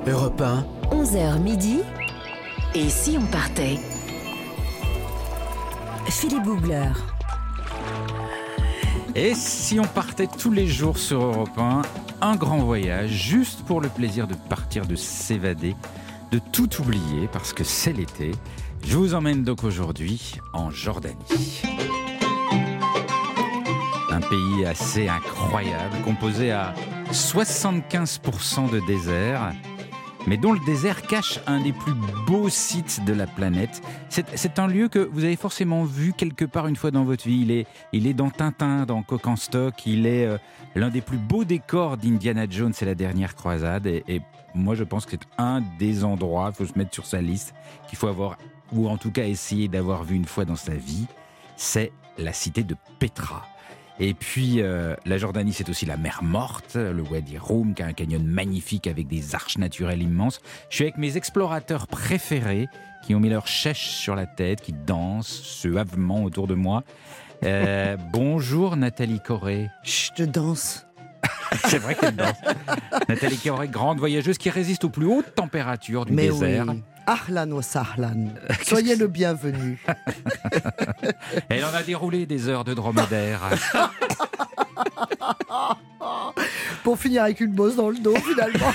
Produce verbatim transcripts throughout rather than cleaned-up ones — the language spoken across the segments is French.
Europe un, onze heures midi. Et si on partait? Philippe Googler. Et si on partait tous les jours sur Europe un, un grand voyage, juste pour le plaisir de partir, de s'évader, de tout oublier, parce que c'est l'été. Je vous emmène donc aujourd'hui en Jordanie. Un pays assez incroyable, composé à soixante-quinze pour cent de désert, mais dont le désert cache un des plus beaux sites de la planète. C'est, c'est un lieu que vous avez forcément vu quelque part une fois dans votre vie. Il est, il est dans Tintin, dans Coq en stock. Il est euh, l'un des plus beaux décors d'Indiana Jones et la dernière croisade. Et, et moi, je pense que c'est un des endroits, il faut se mettre sur sa liste, qu'il faut avoir, ou en tout cas essayer d'avoir vu une fois dans sa vie. C'est la cité de Petra. Et puis, euh, la Jordanie, c'est aussi la mer Morte, le Wadi Rum, qui a un canyon magnifique avec des arches naturelles immenses. Je suis avec mes explorateurs préférés, qui ont mis leur chèche sur la tête, qui dansent suavement autour de moi. Euh, bonjour Nathalie Corré. Chut, je danse. C'est vrai qu'elle danse. Nathalie Corré, grande voyageuse qui résiste aux plus hautes températures du Mais désert. oui. Ahlan wa sahlan. Soyez le bienvenu. Elle en a déroulé des heures de dromadaire. Pour finir avec une bosse dans le dos, finalement.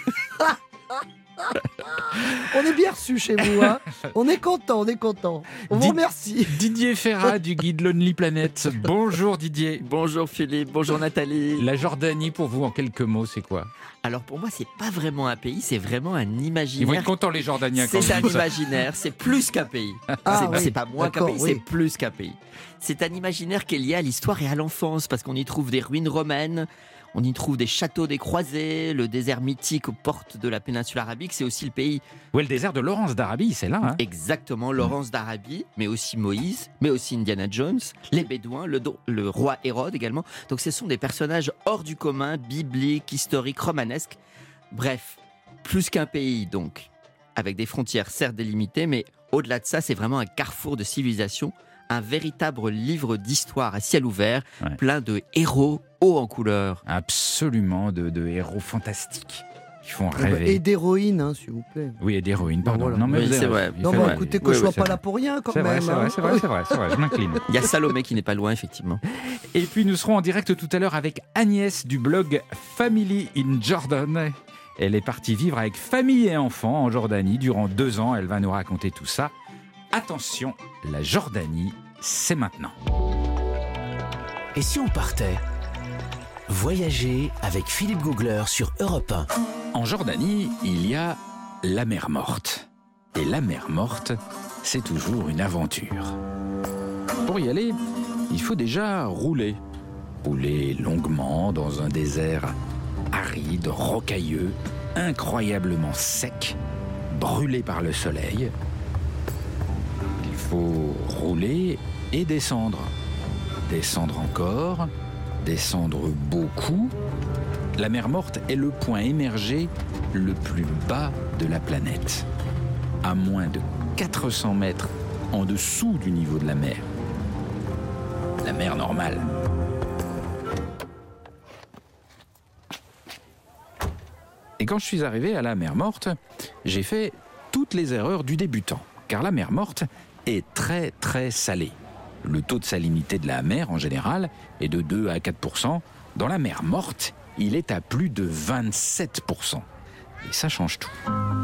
On est bien reçus chez vous, hein. On est content, on est content. On vous remercie. Didier Ferrat du guide Lonely Planet. Bonjour Didier. Bonjour Philippe, bonjour Nathalie. La Jordanie, pour vous, en quelques mots, c'est quoi? Alors pour moi, c'est pas vraiment un pays, c'est vraiment un imaginaire. Ils vont être contents les Jordaniens quand C'est un vous dites ça. imaginaire, c'est plus qu'un pays. Ah, c'est, oui. c'est pas moins qu'un D'accord, pays, oui. c'est plus qu'un pays. C'est un imaginaire qui est lié à l'histoire et à l'enfance, parce qu'on y trouve des ruines romaines, on y trouve des châteaux des croisés, le désert mythique aux portes de la péninsule arabique, c'est aussi le pays. Ouais, le désert de Laurence d'Arabie, c'est là. Hein. Exactement, Laurence d'Arabie, mais aussi Moïse, mais aussi Indiana Jones, les Bédouins, le, do- le roi Hérode également. Donc ce sont des personnages hors du commun, bibliques, historiques, romanesques. Bref, plus qu'un pays donc, avec des frontières certes délimitées, mais au-delà de ça, c'est vraiment un carrefour de civilisation, un véritable livre d'histoire à ciel ouvert, Ouais. plein de héros hauts en couleur. Absolument, de, de héros fantastiques qui font rêver. Et d'héroïne, hein, s'il vous plaît. Oui, et d'héroïnes, pardon. Voilà. Non, mais Oui, vous avez c'est raison. vrai. Il Non, fait mais vrai. écoutez, que Oui, je oui, sois c'est pas vrai. là pour rien, quand C'est même. vrai, c'est hein. vrai, c'est vrai, c'est vrai, c'est vrai, je m'incline. Il y a Salomé qui n'est pas loin, effectivement. Et puis nous serons en direct tout à l'heure avec Agnès du blog Family in Jordan. Elle est partie vivre avec famille et enfants en Jordanie durant deux ans. Elle va nous raconter tout ça. Attention, la Jordanie, c'est maintenant. et si on partait? Voyager avec Philippe Googler sur Europe un. En Jordanie, il y a la mer Morte. Et la mer Morte, c'est toujours une aventure. Pour y aller, il faut déjà rouler. Rouler longuement dans un désert aride, rocailleux, incroyablement sec, brûlé par le soleil. Il faut rouler et descendre. Descendre encore, descendre beaucoup. La mer Morte est le point émergé le plus bas de la planète, à moins de quatre cents mètres en dessous du niveau de la mer. La mer normale. Et quand je suis arrivé à la mer Morte, j'ai fait toutes les erreurs du débutant, car la mer Morte est très très salée. Le taux de salinité de la mer en général est de deux à quatre pour cent. Dans la mer Morte, il est à plus de vingt-sept pour cent. Et ça change tout.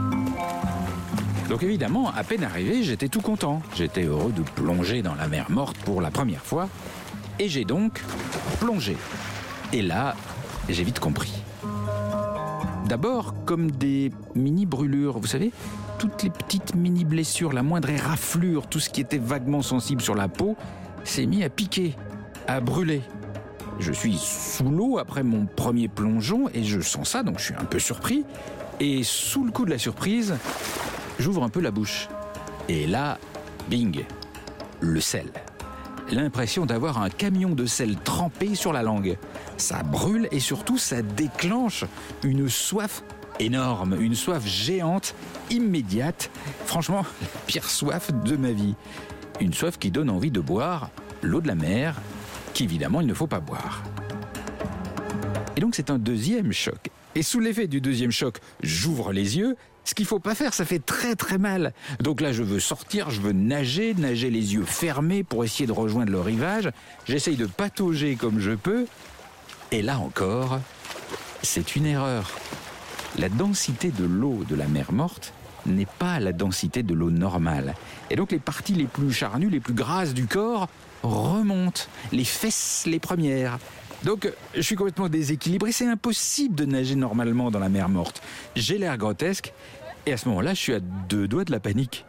Donc évidemment, à peine arrivé, j'étais tout content. J'étais heureux de plonger dans la mer Morte pour la première fois. Et j'ai donc plongé. Et là, j'ai vite compris. D'abord, comme des mini-brûlures, vous savez, toutes les petites mini-blessures, la moindre éraflure, tout ce qui était vaguement sensible sur la peau, s'est mis à piquer, à brûler. Je suis sous l'eau après mon premier plongeon et je sens ça, donc je suis un peu surpris. Et sous le coup de la surprise, j'ouvre un peu la bouche. Et là, bing, le sel. L'impression d'avoir un camion de sel trempé sur la langue. Ça brûle et surtout ça déclenche une soif énorme, une soif géante, immédiate. Franchement, la pire soif de ma vie. Une soif qui donne envie de boire l'eau de la mer, qu'évidemment il ne faut pas boire. Et donc c'est un deuxième choc. Et sous l'effet du deuxième choc, j'ouvre les yeux. Ce qu'il faut pas faire, ça fait très très mal. Donc là, je veux sortir, je veux nager, nager les yeux fermés pour essayer de rejoindre le rivage. J'essaye de patauger comme je peux. Et là encore, c'est une erreur. La densité de l'eau de la mer Morte n'est pas la densité de l'eau normale. Et donc les parties les plus charnues, les plus grasses du corps remontent. Les fesses les premières. Donc je suis complètement déséquilibré. C'est impossible de nager normalement dans la mer Morte. J'ai l'air grotesque. Et à ce moment-là, je suis à deux doigts de la panique.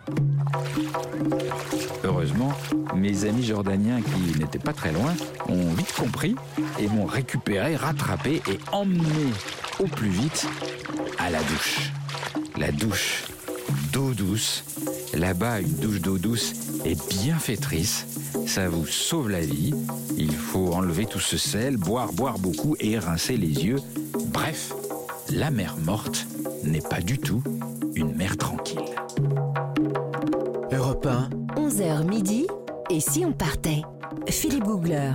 Heureusement, mes amis jordaniens qui n'étaient pas très loin ont vite compris et m'ont récupéré, rattrapé et emmené au plus vite à la douche. La douche d'eau douce. Là-bas, une douche d'eau douce est bienfaitrice. Ça vous sauve la vie. Il faut enlever tout ce sel, boire, boire beaucoup et rincer les yeux. Bref, la mer Morte n'est pas du tout une mer tranquille. Europe un. onze heures midi. Et si on partait? Philippe Googler.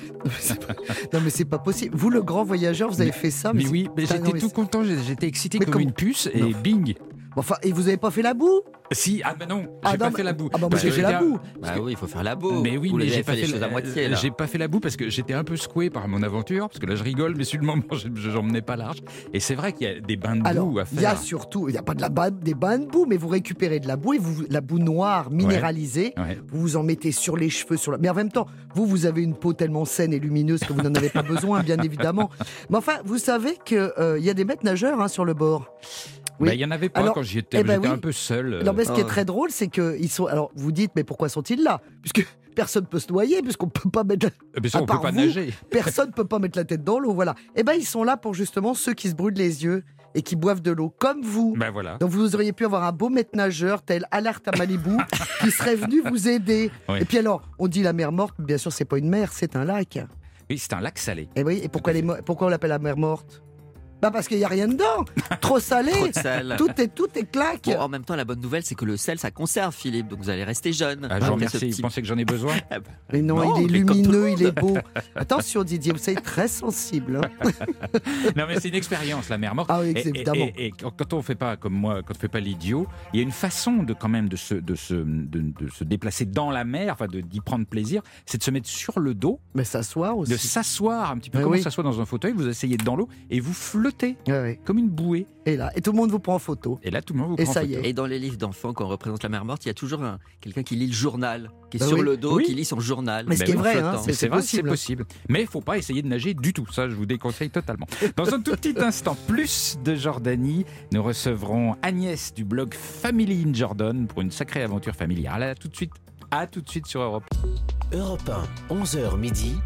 Non mais c'est pas possible. Vous, le grand voyageur, vous avez Mais- fait ça. Mais c'est- oui, mais Putain, j'étais non, mais tout c'est- content, j'étais excité Mais comme comment- une puce et Non. bing. Bon, enfin, et vous avez pas fait la boue? Si, ah ben non, Ah j'ai non, pas mais- fait la boue. Ah bah moi Parce j'ai que fait la j'étais un- boue. Bah oui, il faut faire la boue. Mais oui, Vous mais avez j'ai fait pas les fait choses la- à moitié là. J'ai pas fait la boue parce que j'étais un peu secoué par mon aventure, parce que là je rigole, mais sur le moment je j'en menais pas large. Et c'est vrai qu'il y a des bains de Alors, boue à il y a faire. surtout, il n'y a pas de la ba- des bains de boue, mais vous récupérez de la boue et vous, la boue noire minéralisée, Ouais. vous vous en mettez sur les cheveux, sur la... mais en même temps, vous, vous avez une peau tellement saine et lumineuse que vous n'en avez pas besoin, bien évidemment. Mais enfin, vous savez qu'il y a des maîtres nageurs hein, sur le bord. Oui. Bah, il y en avait pas Alors, quand j'y étais, eh ben j'étais oui. un peu seul. euh. Non, mais ce qui est Oh. très drôle, c'est que ils sont. Alors, vous dites, mais pourquoi sont-ils là? Puisque personne peut se noyer, puisqu'on peut pas mettre. Euh, mais ça, à on peut part pas vous, nager. Personne peut pas mettre la tête dans l'eau, voilà. Eh ben, ils sont là pour justement ceux qui se brûlent les yeux et qui boivent de l'eau, comme vous. Ben voilà. Donc vous auriez pu avoir un beau maître nageur tel Alerte à Malibu qui serait venu vous aider. Oui. Et puis alors, on dit la mer Morte, mais bien sûr c'est pas une mer, c'est un lac. Oui, c'est un lac salé. Et oui, et pourquoi, elle est mo- pourquoi on l'appelle la mer Morte? Bah parce qu'il y a rien dedans, trop salé. Trop de sel. Tout est tout est claque. Bon, en même temps, la bonne nouvelle, c'est que le sel, ça conserve, Philippe. Donc vous allez rester jeune. Ah, je vous Malgré remercie. ce Vous petit- pensez que j'en ai besoin? Ah bah, Mais non, Non, il est mais comme tout le lumineux, il est monde. beau. Attention Didier, vous savez très sensible. hein. Non, mais c'est une expérience, la mer Morte. Ah oui, Et- et- évidemment. Et, et quand quand on fait pas comme moi, quand on fait pas l'idiot, il y a une façon de quand même de se, de se, de, de se déplacer dans la mer, enfin de- d'y prendre plaisir, c'est de se mettre sur le dos, Mais s'asseoir aussi. de s'asseoir un petit peu Ah comme oui. on s'assoit dans un fauteuil, vous asseyez dans l'eau et vous flottez Ouais, ouais. comme une bouée. Et là, et tout le monde vous prend en photo. Et là, tout le monde vous Et prend en ça y photo. est. Et dans les livres d'enfants, quand on représente la mer Morte, il y a toujours un- quelqu'un qui lit le journal, qui est Bah sur oui. le dos, Oui. qui lit son journal. Mais ce Ben qui est oui, vrai, flottant. hein, Mais c'est c'est vrai, c'est possible. possible. Mais il faut pas essayer de nager du tout. Ça, je vous déconseille totalement. Dans un tout petit instant, plus de Jordanie. Nous recevrons Agnès du blog Family in Jordan pour une sacrée aventure familiale. À tout de suite. À tout de suite sur Europe. Europe un, onze heures midi.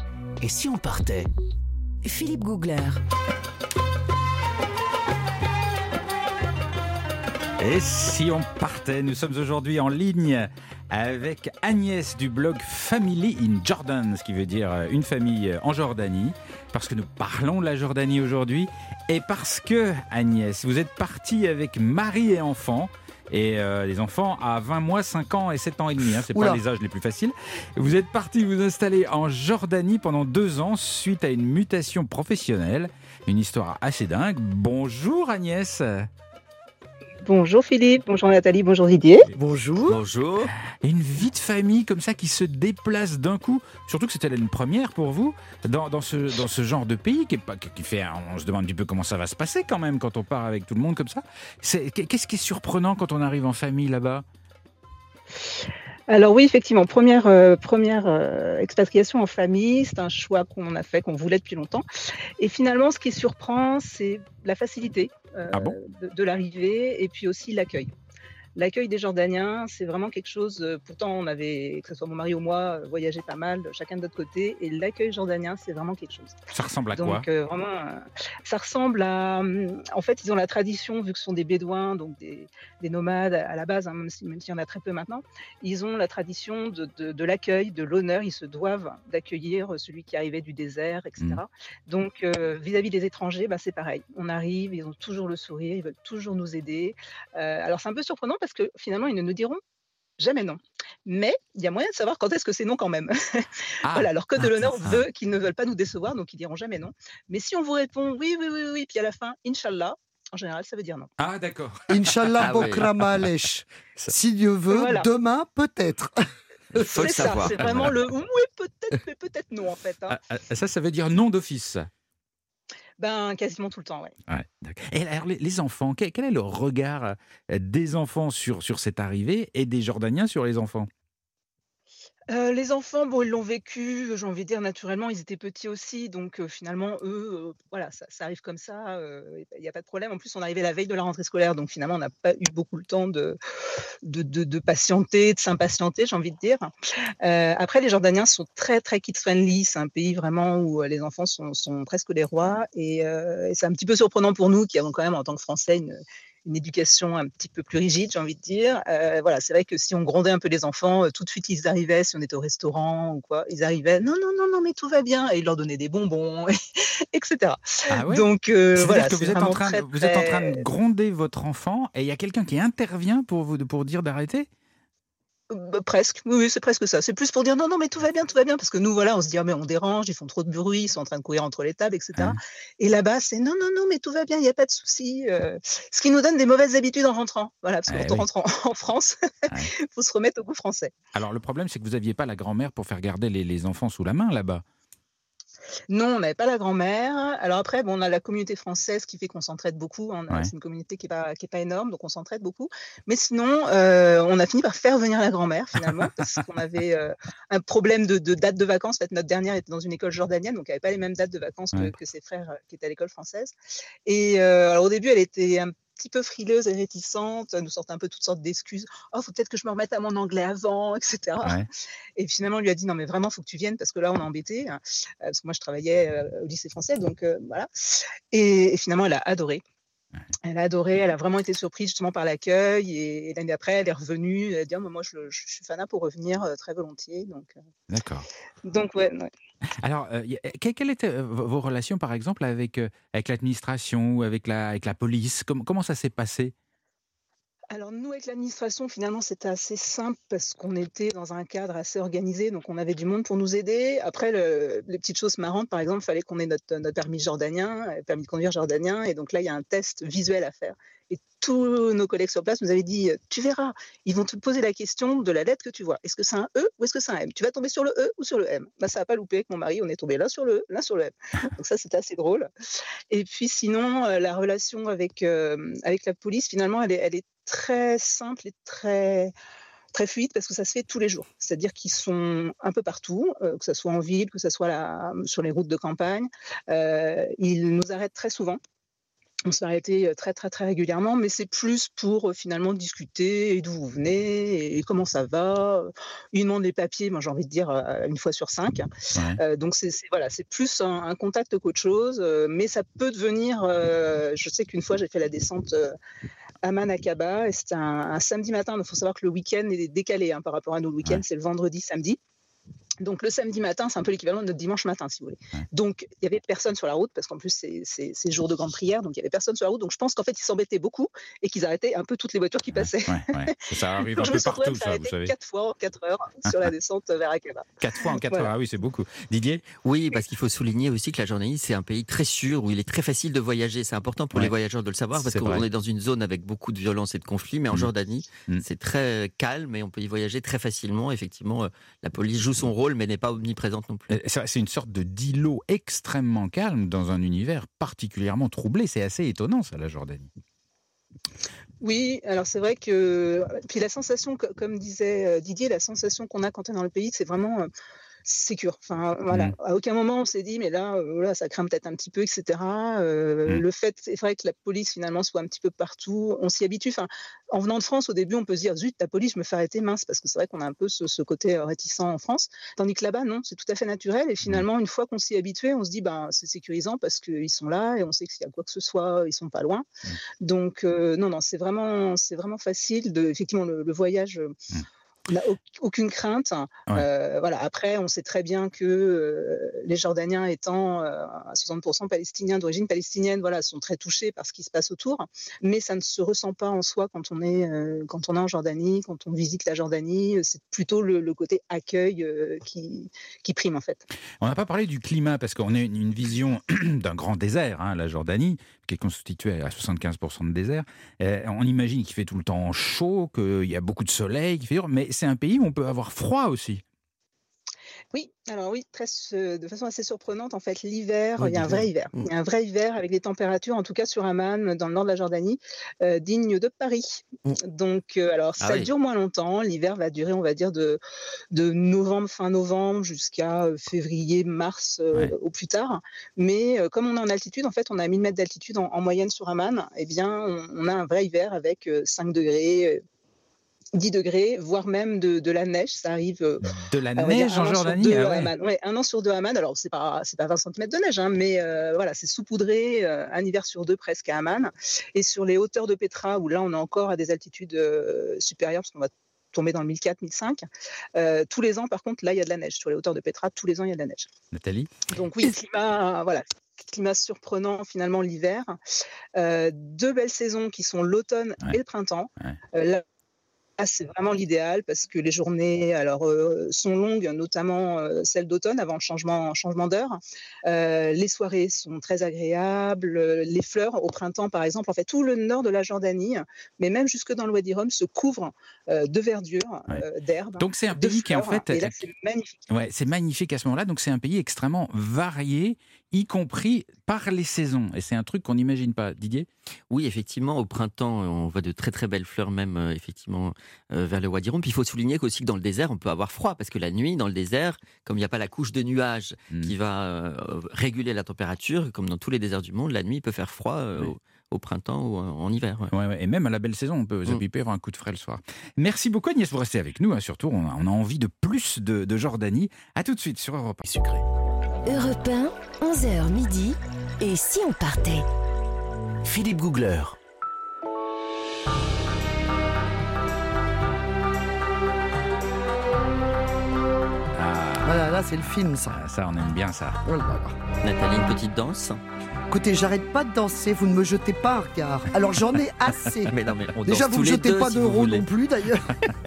Et si on partait? Philippe Googler. Et si on partait? Nous sommes aujourd'hui en ligne avec Agnès du blog Family in Jordan, ce qui veut dire euh, une famille en Jordanie, parce que nous parlons de la Jordanie aujourd'hui, et parce que, Agnès, vous êtes partie avec mari et enfants, et euh, les enfants à vingt mois, cinq ans et sept ans et demi, hein, c'est pas Oula. les âges les plus faciles. Vous êtes parti vous installer en Jordanie pendant deux ans suite à une mutation professionnelle, une histoire assez dingue. Bonjour Agnès. Bonjour Philippe, bonjour Nathalie, bonjour Didier. Bonjour. Bonjour. Et une vie de famille comme ça qui se déplace d'un coup, surtout que c'était une première pour vous dans, dans, ce, dans ce genre de pays qui, est pas, qui fait, on se demande un petit peu comment ça va se passer quand même quand on part avec tout le monde comme ça. C'est, qu'est-ce qui est surprenant quand on arrive en famille là-bas? Alors oui, effectivement, première, euh, première euh, expatriation en famille, c'est un choix qu'on a fait, qu'on voulait depuis longtemps. Et finalement, ce qui surprend, c'est la facilité euh, Ah bon de, de l'arrivée et puis aussi l'accueil. L'accueil des Jordaniens, c'est vraiment quelque chose. euh, Pourtant, on avait, que ce soit mon mari ou moi, euh, voyagé pas mal, chacun de notre côté. Et l'accueil jordanien, c'est vraiment quelque chose. Ça ressemble à quoi? Donc euh, vraiment, euh, ça ressemble à. hum, En fait, ils ont la tradition, vu que ce sont des bédouins, donc des, des nomades à la base, hein, même si- même s'il y en a très peu maintenant, ils ont la tradition de, de- de l'accueil, de l'honneur. Ils se doivent d'accueillir celui qui arrivait du désert, et cetera. Donc euh, vis-à-vis des étrangers, bah, c'est pareil. On arrive, ils ont toujours le sourire, ils veulent toujours nous aider. Euh, alors c'est un peu surprenant parce que finalement, ils ne nous diront jamais non. Mais il y a moyen de savoir quand est-ce que c'est non quand même. Ah! Voilà, leur code de Ah, l'honneur ah, veut qu'ils ne veulent pas nous décevoir, donc ils diront jamais non. Mais si on vous répond: «Oui, oui, oui, oui», puis à la fin: «Inch'Allah», en général, ça veut dire non. ah, d'accord. Inch'Allah, Ah oui. Bokra Ma'alesh. Ça- Si Dieu veut, Voilà. demain, peut-être. Il faut le C'est ça, savoir. c'est vraiment le «oui, peut-être, mais peut-être non» en fait, hein. Ah, ah, ça, ça veut dire non d'office. Ben, quasiment tout le temps, ouais. Ouais, d'accord. Et alors, les, les enfants, quel, quel est le regard euh, des enfants sur, sur cette arrivée et des Jordaniens sur les enfants? Heu, les enfants, bon, ils l'ont vécu, j'ai envie de dire naturellement, ils étaient petits aussi, donc heu, finalement, eux, heu, voilà, ça ça arrive comme ça, heu, il y a pas de problème. En plus, on arrivait la veille de la rentrée scolaire, donc finalement, on n'a pas eu beaucoup le temps de de de de patienter, de s'impatienter, j'ai envie de dire. Heu, après, les Jordaniens sont très, très kids friendly. C'est un pays vraiment où, heu, les enfants sont sont presque les rois et heu et c'est un petit peu surprenant pour nous qui avons quand même, en tant que Français, une une éducation un petit peu plus rigide, j'ai envie de dire. Heu, voilà, c'est vrai que si on grondait un peu les enfants, heu, tout de suite, ils arrivaient, si on était au restaurant ou quoi, ils arrivaient: «Non, non, non, non, mais tout va bien» et ils leur donnaient des bonbons et cetera. Ah ouais? Donc heu, C'est-à-dire voilà, que c'est vous êtes, en vraiment train, très, de- vous êtes en train de très gronder votre enfant et il y a quelqu'un qui intervient pour vous pour dire d'arrêter? bah, presque, oui, oui, c'est presque ça. C'est plus pour dire: «Non, non, mais tout va bien, tout va bien», parce que nous, voilà, on se dit: «Ah mais on dérange, ils font trop de bruit, ils sont en train de courir entre les tables» et cetera. Hein? Et là-bas, c'est: «Non, non, non, mais tout va bien, il y a pas de souci», heu, ce qui nous donne des mauvaises habitudes en rentrant. Voilà, parce que Eh quand on oui. rentre en en France, Ouais. il faut se remettre au goût français. Alors, le problème, c'est que vous n'aviez pas la grand-mère pour faire garder les, les enfants sous la main là-bas. Non, on n'avait pas la grand-mère. Alors après, bon, on a la communauté française qui fait qu'on s'entraide beaucoup. On a Ouais. c'est une communauté qui est pas qui est pas énorme, donc on s'entraide beaucoup. Mais sinon, heu, on a fini par faire venir la grand-mère finalement, parce qu'on avait, heu, un problème de de date de vacances. En fait, notre dernière était dans une école jordanienne, donc elle avait pas les mêmes dates de vacances que Ouais. que ses frères, heu, qui étaient à l'école française. Et heu, alors au début, elle était un petit peu frileuse et réticente, elle nous sortait un peu toutes sortes d'excuses: «Oh, faut peut-être que je me remette à mon anglais avant» et cetera. Ouais. Et finalement, on lui a dit: «Non, mais vraiment, faut que tu viennes parce que là, on est embêtés», hein, heu, parce que moi, je travaillais, heu, au lycée français, donc heu, voilà. Et et finalement, elle a adoré. Ouais. Elle a adoré, elle a vraiment été surprise justement par l'accueil et et l'année d'après, elle est revenue, elle a dit: «Ah, mais moi, je je suis fanat pour revenir, heu, très volontiers», donc heu, D'accord. donc ouais, ouais. Alors, euh, y a- que- quelles étaient euh, vos vos relations, par exemple, avec, euh, avec l'administration ou avec la, avec la police? Comment, comment ça s'est passé? Alors nous, avec l'administration, finalement, c'était assez simple parce qu'on était dans un cadre assez organisé, donc on avait du monde pour nous aider. Après, le les petites choses marrantes, par exemple, il fallait qu'on ait notre notre permis jordanien, heu, permis de conduire jordanien, et donc là, il y a un test visuel à faire et tous nos collègues sur place nous avaient dit, heu: «Tu verras, ils vont te poser la question de la lettre que tu vois. Est-ce que c'est un E ou est-ce que c'est un M? Tu vas tomber sur le E ou sur le M?» Bah, ça a pas loupé avec mon mari, on est tombé l'un sur le E, l'un sur le M. Donc ça, c'était assez drôle. Et puis sinon, heu, la relation avec, hem, avec la police, finalement, elle est elle est très simple et très très fluide parce que ça se fait tous les jours. C'est-à-dire qu'ils sont un peu partout, heu, que ça soit en ville, que ça soit là, sur les routes de campagne. Heu, ils nous arrêtent très souvent. On se fait arrêter, heu, très, très, très régulièrement, mais c'est plus pour, heu, finalement discuter et d'où vous venez et comment ça va, heu. Ils demandent les papiers, moi j'ai envie de dire, heu, une fois sur cinq. Ouais. Heu, donc c'est c'est voilà, c'est plus un un contact qu'autre chose, heu, mais ça peut devenir, heu je sais qu'une fois j'ai fait la descente, heu, Amman-Aqaba, et c'était un un samedi matin. Il faut savoir que le week-end est décalé, hein, par rapport à nous. Le week-end, Ouais. c'est le vendredi, samedi. Donc le samedi matin, c'est un peu l'équivalent de notre dimanche matin, si vous voulez. Ouais. Donc il y avait personne sur la route parce qu'en plus c'est c'est c'est jour de grande prière, donc il y avait personne sur la route. Donc je pense qu'en fait ils s'embêtaient beaucoup et qu'ils arrêtaient un peu toutes les voitures qui Ouais, passaient. ouais, ouais. Ça arrive Donc un je me peu suis retrouvée à partout, me faire ça, vous arrêter savez. quatre fois en quatre heures sur la descente vers Aqaba. Quatre fois en quatre heures, Voilà. ah oui, c'est beaucoup. Didier? Oui, parce qu'il faut souligner aussi que la Jordanie, c'est un pays très sûr où il est très facile de voyager. C'est important pour Ouais. les voyageurs de le savoir parce C'est qu'on vrai. est dans une zone avec beaucoup de violence et de conflits. Mais en Mm. Jordanie, Mm. c'est très calme et on peut y voyager très facilement. Effectivement, euh, la police joue son rôle mais n'est pas omniprésente non plus. Euh, C'est c'est une sorte de d'îlot extrêmement calme dans un univers particulièrement troublé. C'est assez étonnant, ça, la Jordanie. Oui, alors c'est vrai que puis la sensation, co comme disait, heu, Didier, la sensation qu'on a quand on est dans le pays, c'est vraiment, heu, sécure. Enfin, voilà, Mm. à aucun moment on s'est dit: «Mais là, heu, là, ça craint peut-être un petit peu» et cetera. Heu, Mm. le fait, c'est vrai que la police finalement soit un petit peu partout, on s'y habitue. Enfin, en venant de France, au début, on peut se dire: «Zut, la police, je me fais arrêter, mince», parce que c'est vrai qu'on a un peu ce ce côté, heu, réticent en France. Tandis que là-bas, non, c'est tout à fait naturel et Mm. finalement, une fois qu'on s'y est habitué, on se dit: «Ben, c'est sécurisant parce qu'ils sont là et on sait que s'il y a quoi que ce soit, ils sont pas loin». Mm. Donc heu, non, non, c'est vraiment c'est vraiment facile de effectivement le le voyage, heu, Mm. On n'a au- aucune crainte. Ouais. Euh, voilà. Après, on sait très bien que euh, les Jordaniens étant euh, à soixante pour cent palestiniens, d'origine palestinienne, voilà, sont très touchés par ce qui se passe autour. Mais ça ne se ressent pas en soi quand on est, euh, quand on est en Jordanie, quand on visite la Jordanie. C'est plutôt le, le côté accueil euh, qui, qui prime en fait. On n'a pas parlé du climat parce qu'on a une, une vision d'un grand désert, hein, la Jordanie, qui est constituée à soixante-quinze pour cent de désert. Euh, on imagine qu'il fait tout le temps chaud, qu'il y a beaucoup de soleil, qu'il fait dur, mais c'est un pays où on peut avoir froid aussi. Oui, alors oui, très, euh, de façon assez surprenante, en fait, l'hiver, Oui, il y a un l'hiver. vrai hiver. Mm. Il y a un vrai hiver avec des températures, en tout cas sur Amman, dans le nord de la Jordanie, euh, dignes de Paris. Mm. Donc, euh, alors, Ah ça oui. dure moins longtemps. L'hiver va durer, on va dire, de, de novembre, fin novembre, jusqu'à euh, février, mars euh, Ouais. au plus tard. Mais euh, comme on est en altitude, en fait, on a mille mètres d'altitude en, en moyenne sur Amman, eh bien, on, on a un vrai hiver avec euh, cinq degrés, euh, dix degrés, voire même de, de la neige. Ça arrive, euh, De la on va dire neige un en an sur Jordanie, deux ah à ouais. Amman. Ouais, un an sur deux à Amman. Alors, c'est pas, c'est pas vingt centimètres de neige, hein, mais euh, voilà, c'est saupoudré, euh, un hiver sur deux presque à Amman. Et sur les hauteurs de Petra, où là, on est encore à des altitudes euh, supérieures, parce qu'on va tomber dans le mille quatre, mille cinq. Euh, tous les ans, par contre, là, il y a de la neige. Sur les hauteurs de Petra, tous les ans, il y a de la neige. Nathalie? Donc oui, climat, voilà, climat surprenant finalement l'hiver. Euh, deux belles saisons qui sont l'automne Ouais. et le printemps. Ouais. Euh, là, Là, c'est vraiment l'idéal parce que les journées alors, euh, sont longues, notamment euh, celles d'automne avant le changement, changement d'heure. Euh, les soirées sont très agréables. euh, Les fleurs, au printemps par exemple, en fait, tout le nord de la Jordanie, mais même jusque dans le Wadi Rum, se couvre euh, de verdure, Ouais. euh, d'herbes, Donc c'est un de pays qui en fleurs. fait, Et là, c'est magnifique. ouais, c'est magnifique à ce moment-là. Donc c'est un pays extrêmement varié, y compris par les saisons. Et c'est un truc qu'on n'imagine pas. Didier? Oui, effectivement, au printemps, on voit de très très belles fleurs, même euh, effectivement euh, vers le Wadi Rum. Puis il faut souligner qu'aussi que dans le désert, on peut avoir froid, parce que la nuit, dans le désert, comme il n'y a pas la couche de nuages Mm. qui va euh, réguler la température, comme dans tous les déserts du monde, la nuit il peut faire froid euh, Oui. au, au printemps ou en, en hiver. ouais. Ouais, ouais. Et même à la belle saison, on peut, ça Mm. peut y avoir un coup de frais le soir. Merci beaucoup Agnès, vous restez avec nous. Hein, surtout, on a, on a envie de plus de, de Jordanie. À tout de suite sur Europe un. Sucré. Europe un, onze heures midi. Et si on partait? Philippe Googler. Ah, Voilà, là, c'est le film, ça. ça, on aime bien ça. Oh là là. Nathalie, une petite danse. Écoutez, j'arrête pas de danser, vous ne me jetez pas un regard. Alors j'en ai assez. Mais non, mais on Déjà, danse vous tous ne les jetez deux, pas si vous d'euros voulez. non plus, d'ailleurs.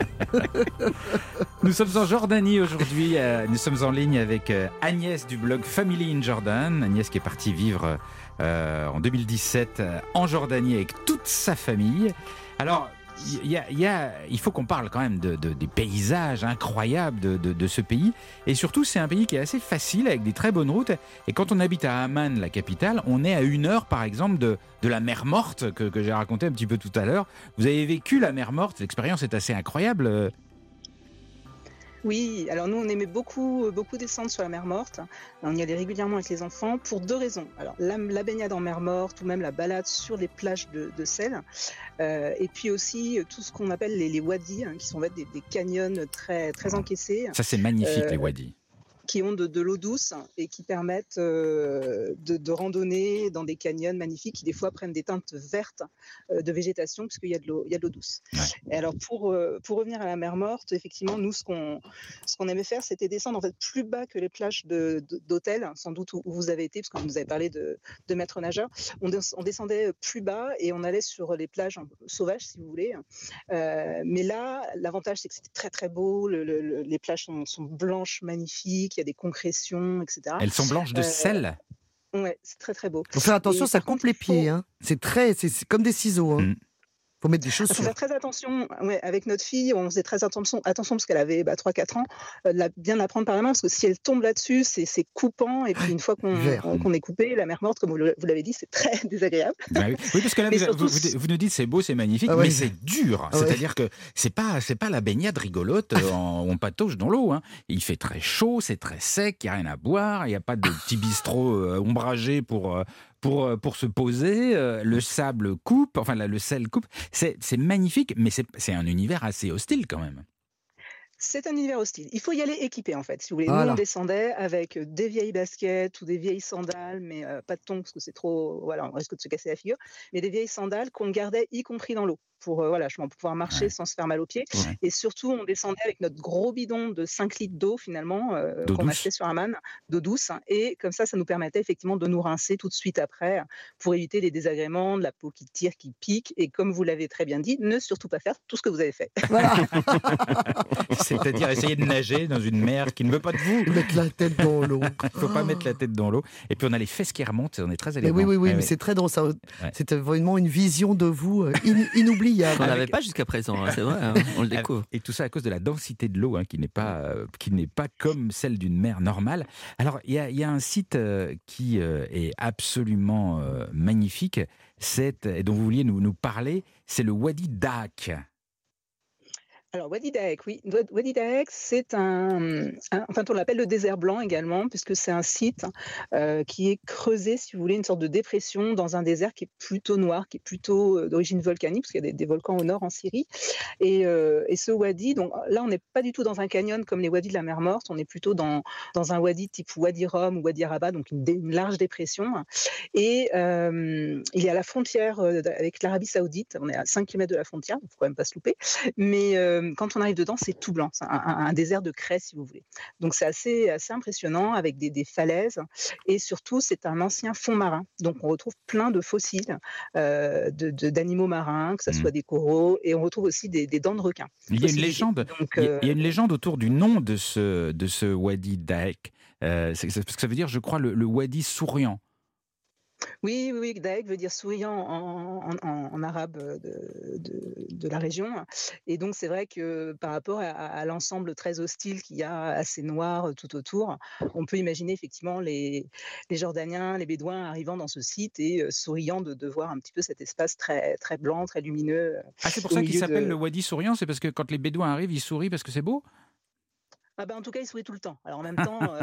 Nous sommes en Jordanie aujourd'hui. Euh, nous sommes en ligne avec euh, Agnès du blog Family in Jordan. Agnès qui est partie vivre euh, en deux mille dix-sept euh, en Jordanie avec toute sa famille. Alors, il y a, il y a, il faut qu'on parle quand même de, de- des paysages incroyables de, de- de ce pays. Et surtout, c'est un pays qui est assez facile, avec des très bonnes routes. Et quand on habite à Amman, la capitale, on est à une heure, par exemple, de, de la mer Morte, que, que j'ai raconté un petit peu tout à l'heure. Vous avez vécu la mer Morte, l'expérience est assez incroyable. euh, Oui, alors nous, on aimait beaucoup, euh, beaucoup descendre sur la mer Morte. On y allait régulièrement avec les enfants pour deux raisons. Alors, la, la baignade en mer Morte ou même la balade sur les plages de, de sel. Euh, et puis aussi, euh, tout ce qu'on appelle les, les wadis, hein, qui sont en fait des, des canyons très, très encaissés, Ça, c'est magnifique, Euh, les wadis. qui ont de, de l'eau douce et qui permettent euh, de, de randonner dans des canyons magnifiques qui des fois prennent des teintes vertes euh, de végétation puisqu'il y a de l'eau, il y a de l'eau douce. Ouais. Et alors pour, euh, pour revenir à la mer Morte, effectivement, nous ce qu'on, ce qu'on aimait faire, c'était descendre en fait plus bas que les plages de, de- d'hôtel, sans doute où, où vous avez été, parce qu'on nous avait parlé de, de maîtres nageurs. On, des- on descendait plus bas et on allait sur les plages un peu sauvages, si vous voulez. Euh, mais là, l'avantage, c'est que c'était très très beau. Le- le- le- les plages sont, sont blanches, magnifiques. Il y a des concrétions, et cetera. Elles sont blanches de Euh, sel. Ouais, c'est très très beau. Faut faire attention, Et ça par contre, coupe les il faut- pieds. Hein. C'est très, c'est c'est comme des ciseaux. Hein. Mm. Faut mettre des Il faut chaussures. faire très attention. Ouais, avec notre fille, on faisait très attention, attention parce qu'elle avait bah, trois quatre ans, euh, de la- bien la prendre par la main parce que si elle tombe là-dessus, c'est c'est coupant. Et puis une fois qu'on Vert. qu'on- qu'on est coupé, la mer Morte, comme vous le- vous l'avez dit, c'est très désagréable. Bah oui. Oui, parce que là, Mais vous, surtout, vous- vous- vous nous dites c'est beau, c'est magnifique, Ah ouais. mais c'est dur. Ah ouais. C'est-à-dire que c'est pas, c'est pas la baignade rigolote euh, en, on patauge dans l'eau. Hein. Il fait très chaud, c'est très sec, il n'y a rien à boire, il n'y a pas de petit bistrot euh, ombragé pour, euh, pour, euh, pour se poser. euh, le sable coupe, enfin là, le sel coupe. C'est c'est magnifique, mais c'est c'est un univers assez hostile quand même. C'est un univers hostile. Il faut y aller équipé en fait. Si vous voulez, nous Voilà. on descendait avec des vieilles baskets ou des vieilles sandales, mais euh, pas de tongs parce que c'est trop. Voilà, on risque de se casser la figure. Mais des vieilles sandales qu'on gardait y compris dans l'eau. pour, euh, voilà, justement, pour pouvoir marcher Ouais. sans se faire mal aux pieds. Ouais. Et surtout, on descendait avec notre gros bidon de cinq litres d'eau, finalement, euh, D'eau qu'on douce. achetait sur Amman, d'eau douce. Et comme ça, ça nous permettait effectivement de nous rincer tout de suite après pour éviter les désagréments, de la peau qui tire, qui pique. Et comme vous l'avez très bien dit, ne surtout pas faire tout ce que vous avez fait. Voilà, C'est-à-dire essayer de nager dans une mer qui ne veut pas de vous. mettre la tête dans l'eau. Il ne faut pas mettre la tête dans l'eau. Et puis on a les fesses qui remontent, on est très Mais élégant. oui, oui, oui, Ouais, mais ouais. c'est très drôle. Ça, c'était vraiment une vision de vous euh, in- inoubliable. On Avec- n'avait pas jusqu'à présent, hein, c'est vrai, hein, on le découvre. Et tout ça à cause de la densité de l'eau, hein, qui n'est pas, euh, qui n'est pas comme celle d'une mer normale. Alors, il y a, il y a un site euh, qui euh, est absolument euh, magnifique, c'est, et dont vous vouliez nous, nous parler, c'est le Wadi Daak. Alors, Wadi Daek, oui. Wa- Wadi Daek, c'est un, un- enfin, on l'appelle le désert blanc également, puisque c'est un site euh, qui est creusé, si vous voulez, une sorte de dépression dans un désert qui est plutôt noir, qui est plutôt euh, d'origine volcanique, parce qu'il y a des, des volcans au nord en Syrie. Et, euh, et ce wadi, donc là, on n'est pas du tout dans un canyon comme les wadis de la mer Morte, on est plutôt dans, dans un wadi type Wadi Rum ou Wadi Araba, donc une, dé- une large dépression. Et euh, il est à la frontière euh, avec l'Arabie Saoudite, on est à cinq kilomètres de la frontière, il ne faut quand même pas se louper. Mais euh, quand on arrive dedans, c'est tout blanc, c'est un, un- un désert de craie, si vous voulez. Donc c'est assez, assez impressionnant avec des, des falaises. Et surtout, c'est un ancien fond marin. Donc on retrouve plein de fossiles euh, de- de- d'animaux marins, que ce Mm. soit des coraux, et on retrouve aussi des, des dents de requin. Il y a une Fossilisées. légende, Donc, il y a- euh, il y a une légende autour du nom de ce, de ce Wadi Daek. Euh, c'est- c'est- parce que ça veut dire, je crois, le, le Wadi souriant. Oui, oui, oui, Daek veut dire souriant en, en- en- en arabe euh, de, de- de la région. Et donc, c'est vrai que par rapport à, à l'ensemble très hostile qu'il y a, assez noir euh, tout autour, on peut imaginer effectivement les, les Jordaniens, les Bédouins arrivant dans ce site et euh, souriant de, de voir un petit peu cet espace très, très blanc, très lumineux. euh, Ah, c'est pour Au ça qu'il milieu s'appelle de- le Wadi souriant, c'est parce que quand les Bédouins arrivent, ils sourient parce que c'est beau. Ah ben, en tout cas, il sourit tout le temps. Alors en même temps, euh,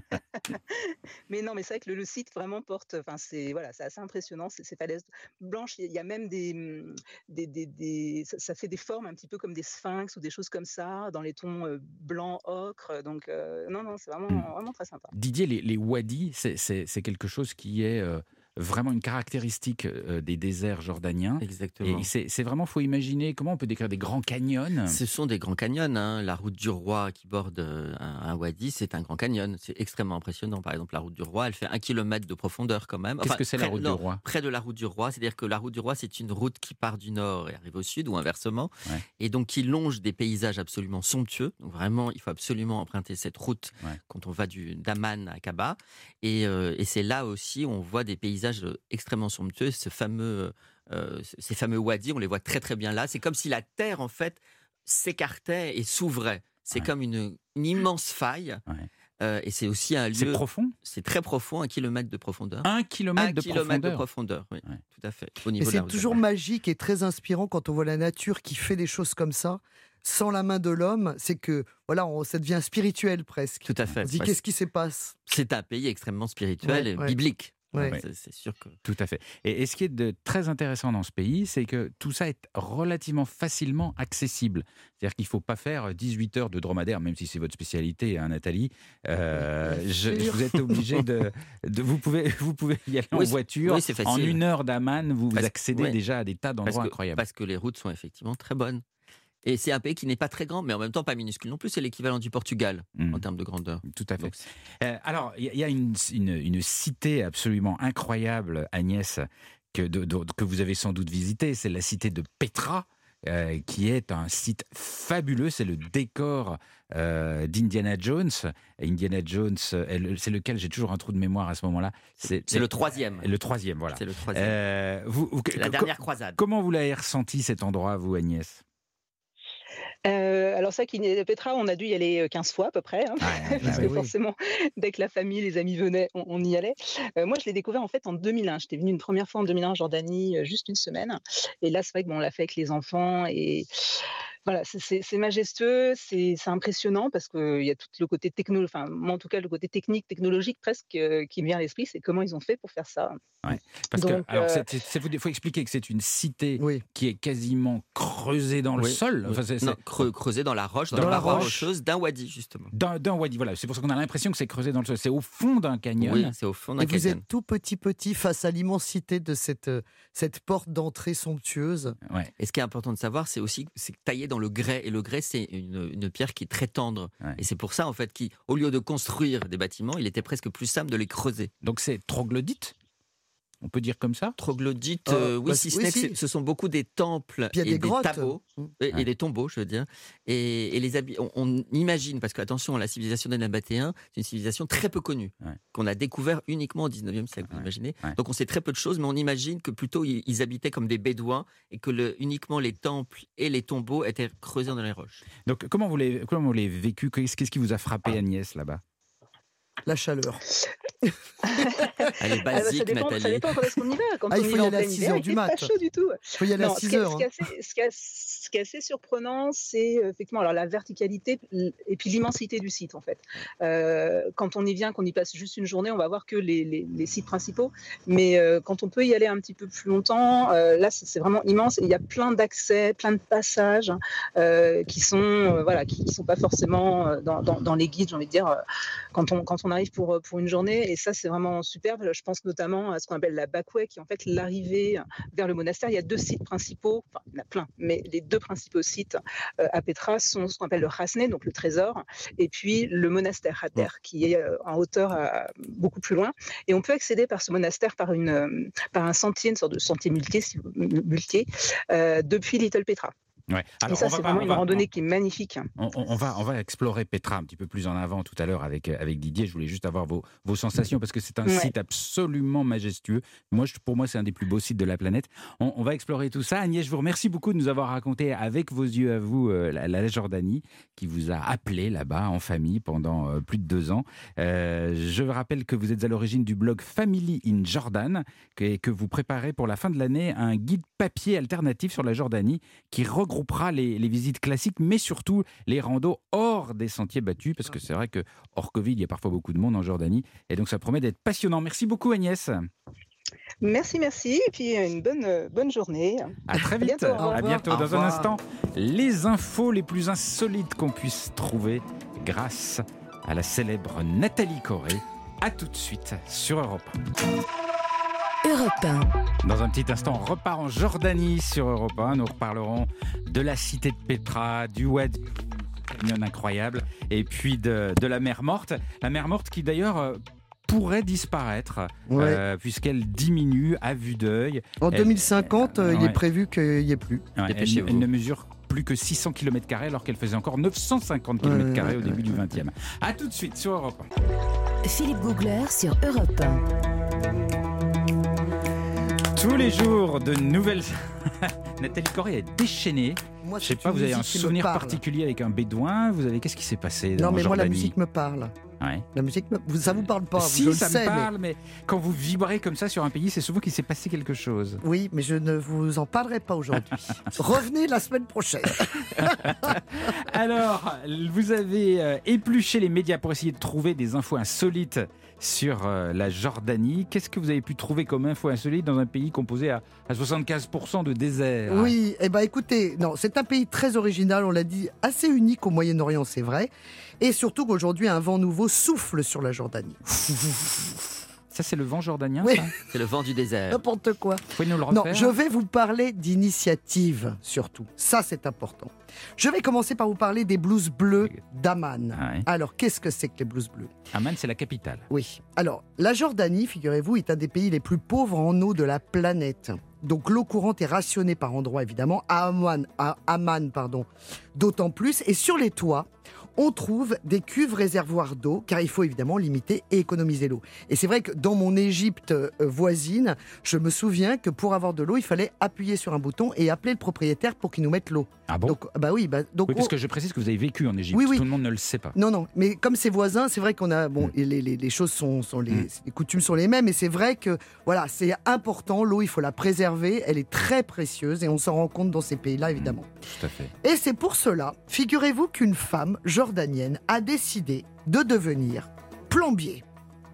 mais non, mais c'est vrai que le, le site vraiment porte. Enfin, c'est voilà, c'est assez impressionnant. Ces, ces falaises blanches, il y a il y a même des, hum, des, des, des- ça, ça fait des formes un petit peu comme des sphinx ou des choses comme ça dans les tons euh, blanc ocre. Donc euh, non, non, c'est vraiment Mm. vraiment très sympa. Didier, les, les wadis, c'est- c'est c'est quelque chose qui est euh, vraiment une caractéristique euh, des déserts jordaniens. Exactement. Et c'est c'est vraiment, faut imaginer, comment on peut décrire des grands canyons. Ce sont des grands canyons. Hein. La route du Roi qui borde euh, un, un wadi, c'est un grand canyon. C'est extrêmement impressionnant. Par exemple, la route du Roi, elle fait un kilomètre de profondeur quand même. Qu'est-ce Enfin, que c'est la près- route non, du Roi? Près de la route du Roi, c'est-à-dire que la route du Roi, c'est une route qui part du nord et arrive au sud, ou inversement, Ouais. et donc qui longe des paysages absolument somptueux. Donc vraiment, il faut absolument emprunter cette route Ouais. quand on va du d'Amman à Kaba. Et, euh, et c'est là aussi où on voit des paysages extrêmement somptueux. Ce fameux, euh, ces fameux wadis, on les voit très très bien là. C'est comme si la terre, en fait, s'écartait et s'ouvrait. C'est Ouais. comme une, une immense faille. Ouais. Euh, et c'est aussi un C'est lieu. profond. C'est très profond, un kilomètre de profondeur. Un kilomètre Un de kilomètre de profondeur. profondeur, oui, Ouais. tout à fait. Au Et niveau de la c'est route du toujours Roi. magique et très inspirant quand on voit la nature qui fait des choses comme ça, sans la main de l'homme. C'est que, voilà, on- ça devient spirituel presque. Tout à fait. On se dit, Ouais, qu'est-ce qui se passe c'est un pays extrêmement spirituel Ouais, et ouais. biblique. Ouais. Ouais, c'est- C'est sûr que. Tout à fait. Et, et ce qui est de très intéressant dans ce pays, c'est que tout ça est relativement facilement accessible. C'est-à-dire qu'il ne faut pas faire dix-huit heures de dromadaire, même si c'est votre spécialité, hein, Nathalie. Euh, Bien je, sûr. vous êtes obligé de, de- vous pouvez, vous pouvez y aller en Oui, c'est- voiture. oui, c'est En facile. une heure d'Amman, vous, vous Parce- accédez ouais. déjà à des tas Parce d'endroits que, incroyables. parce que les routes sont effectivement très bonnes. Et c'est un pays qui n'est pas très grand, mais en même temps pas minuscule non plus. C'est l'équivalent du Portugal Mm. en termes de grandeur. Tout à fait. Donc, Euh, alors, il y, a- il y a une, une- une cité absolument incroyable, Agnès, que, de- de- que vous avez sans doute visitée. C'est la cité de Petra, euh, qui est un site fabuleux. C'est le décor euh, d'Indiana Jones. Et Indiana Jones, euh, c'est lequel? J'ai toujours un trou de mémoire à ce moment-là. c'est le troisième. Le troisième, voilà. C'est le troisième. Euh, vous, vous- C'est la co- dernière croisade. Comment vous l'avez ressenti cet endroit, vous, Agnès? Euh, alors ça, qui Petra, on a dû y aller euh, quinze fois à peu près, hein, Ouais, parce bah que oui. forcément, dès que la famille, les amis venaient, on, on y allait. Euh, moi, je l'ai découvert en fait en deux mille un. J'étais venue une première fois en deux mille un en Jordanie, euh, juste une semaine. Et là, c'est vrai que bon, on l'a fait avec les enfants et Voilà, c'est c'est c'est majestueux, c'est c'est impressionnant parce qu'il y a tout le côté techno enfin, moi, en tout cas, le côté technique, technologique presque, heu, qui me vient à l'esprit, c'est comment ils ont fait pour faire ça. Ouais, parce que Donc alors heu c'est c'est c'est faut faut expliquer que c'est une cité Oui. qui est quasiment creusée dans le Oui, sol. oui. Enfin, c'est- Non, c'est- creux- creusé dans la roche, dans, Dans la la paroi roche. rocheuse d'un wadi, justement. D'un, d'un wadi, voilà. C'est pour ça qu'on a l'impression que c'est creusé dans le sol. C'est au fond d'un canyon. Oui, c'est au fond d'un Et vous canyon. êtes tout petit petit face à l'immensité de cette, euh, cette porte d'entrée somptueuse. Ouais. Et ce qui est important de savoir, c'est aussi que c'est taillé dans le grès. Et le grès, c'est une, une pierre qui est très tendre. Ouais. Et c'est pour ça, en fait, qu'au lieu de construire des bâtiments, il était presque plus simple de les creuser. Donc c'est troglodyte. On peut dire comme ça. Troglodytes, Ah, euh, oui, bah, si ce oui, n'est que si. c'est- ce sont beaucoup des temples Puis il y a et des des, grottes. tableaux, Mmh. et, et Ouais. des tombeaux, je veux dire. Et, et les habi- on, on imagine, parce que attention, la civilisation des Nabatéens, c'est une civilisation très peu connue, Ouais. qu'on a découvert uniquement au dix-neuvième siècle, vous Ouais. imaginez. Ouais. Donc on sait très peu de choses, mais on imagine que plutôt ils, ils habitaient comme des bédouins et que le, uniquement les temples et les tombeaux étaient creusés dans les roches. Donc comment vous l'avez, comment vous l'avez vécu? Qu'est-ce qu'est-ce qui vous a frappé, Agnès, là-bas? La chaleur. Elle est Ah bah, ça basique, dépend, ça Nathalie. dépend quand est-ce qu'on y va. Quand Ah, on il faut y y va en aller à plein six hiver, heures il du fait mat. pas chaud du tout. Il faut y aller à Non, ce six qui est, heures. ce qui est hein. assez, ce qui est assez- ce qui est assez surprenant, c'est euh, effectivement alors, la verticalité l- et puis l'immensité du site en fait. Euh, quand on y vient, qu'on y passe juste une journée, on va voir que les, les- les sites principaux. Mais euh, quand on peut y aller un petit peu plus longtemps, euh, là c'est c'est vraiment immense. Et il y a plein d'accès, plein de passages hein, euh, qui sont euh, voilà, qui, qui sont pas forcément euh, dans, dans- dans les guides, j'ai envie de dire, euh, quand on quand on arrive pour pour une journée. Et ça c'est vraiment superbe. Je pense notamment à ce qu'on appelle la backway, qui est en fait l'arrivée vers le monastère. Il y a deux sites principaux, enfin il y en a plein, mais les deux principaux sites euh, à Petra sont ce qu'on appelle le Rasné, donc le trésor, et puis le monastère Hater, qui est euh, en hauteur euh, beaucoup plus loin. Et on peut accéder par ce monastère par, une, euh, par un sentier, une sorte de sentier muletier, si vous- muletier euh, depuis Little Petra. Ouais. Et ça, on va c'est pas- vraiment on une va- randonnée qui est magnifique. On, on- on va, on va explorer Petra un petit peu plus en avant tout à l'heure avec, euh, avec Didier. Je voulais juste avoir vos, vos sensations parce que c'est un Ouais. site absolument majestueux. Moi, je- pour moi, c'est un des plus beaux sites de la planète. On, on va explorer tout ça. Agnès, je vous remercie beaucoup de nous avoir raconté avec vos yeux à vous euh, la, la Jordanie qui vous a appelé là-bas en famille pendant euh, plus de deux ans. Euh, je rappelle que vous êtes à l'origine du blog Family in Jordan que- et que vous préparez pour la fin de l'année un guide papier alternatif sur la Jordanie qui regroupera les, les visites classiques, mais surtout les randos hors des sentiers battus, parce que c'est vrai que hors Covid, il y a parfois beaucoup de monde en Jordanie, et donc ça promet d'être passionnant. Merci beaucoup Agnès. Merci, merci, et puis une bonne, euh, bonne journée. À très vite. bientôt, au revoir. À bientôt. Au Dans un revoir. instant, les infos les plus insolites qu'on puisse trouver grâce à la célèbre Nathalie Corée. À tout de suite sur Europe un. Europe un. Dans un petit instant, on repart en Jordanie sur Europe un. Nous reparlerons de la cité de Petra, du Wadi incroyable, et puis de, de la mer Morte. La mer Morte qui d'ailleurs euh, pourrait disparaître Ouais. euh, puisqu'elle diminue à vue d'œil. En Elle- deux mille cinquante, euh, il Ouais. est prévu qu'il n'y ait plus. Ouais, elle, Dépêchez-vous. elle ne mesure plus que six cents kilomètres carrés alors qu'elle faisait encore neuf cent cinquante kilomètres carrés au début du vingtième. A tout de suite sur Europe un. Philippe Googler sur Europe un. Tous les jours de nouvelles... Nathalie Corée est déchaînée. Moi, Je sais c'est pas, une vous avez un musique qui me souvenir parle. particulier avec un bédouin. Vous avez qu'est-ce qui s'est passé Non, en mais moi, la Jordanie musique me parle. Ouais. La musique, me... vous- ça vous parle pas, Si, je le ça sais. me mais- parle, mais... quand vous vibrez comme ça sur un pays, c'est souvent qu'il s'est passé quelque chose. Oui, mais je ne vous en parlerai pas aujourd'hui. Revenez la semaine prochaine. Alors, vous avez euh, épluché les médias pour essayer de trouver des infos insolites sur euh, la Jordanie. Qu'est-ce que vous avez pu trouver comme info insolite dans un pays composé à, à soixante-quinze pour cent de désert? Oui, eh ben écoutez, non, c'est un pays très original, on l'a dit, assez unique au Moyen-Orient, c'est vrai. Et surtout qu'aujourd'hui, un vent nouveau souffle sur la Jordanie. Ça, c'est le vent jordanien, Oui. ça C'est le vent du désert. N'importe quoi. Vous pouvez nous le Non, refaire? je vais vous parler d'initiative, surtout. Ça, c'est important. Je vais commencer par vous parler des blouses bleues d'Amman. Ah ouais. Alors, qu'est-ce que c'est que les blouses bleues? Amman, c'est la capitale. Oui. Alors, la Jordanie, figurez-vous, est un des pays les plus pauvres en eau de la planète. Donc, l'eau courante est rationnée par endroits, évidemment. À Amman, à Amman, pardon, d'autant plus. Et sur les toits, on trouve des cuves réservoirs d'eau, car il faut évidemment limiter et économiser l'eau. Et c'est vrai que dans mon Égypte euh, voisine, je me souviens que pour avoir de l'eau, il fallait appuyer sur un bouton et appeler le propriétaire pour qu'il nous mette l'eau. Ah bon? Donc, bah oui, bah, donc Oui, parce on- que je précise que vous avez vécu en Égypte. Oui, oui. Tout le monde ne le sait pas. Non, non, mais comme ses voisins, c'est vrai qu'on a. Bon, Mm. et les, les- les choses sont. sont les, Mm. les coutumes sont les mêmes, et c'est vrai que, voilà, c'est important. L'eau, il faut la préserver. Elle est très précieuse, et on s'en rend compte dans ces pays-là, évidemment. Tout à fait. Et c'est pour cela, figurez-vous qu'une femme jordanienne a décidé de devenir plombier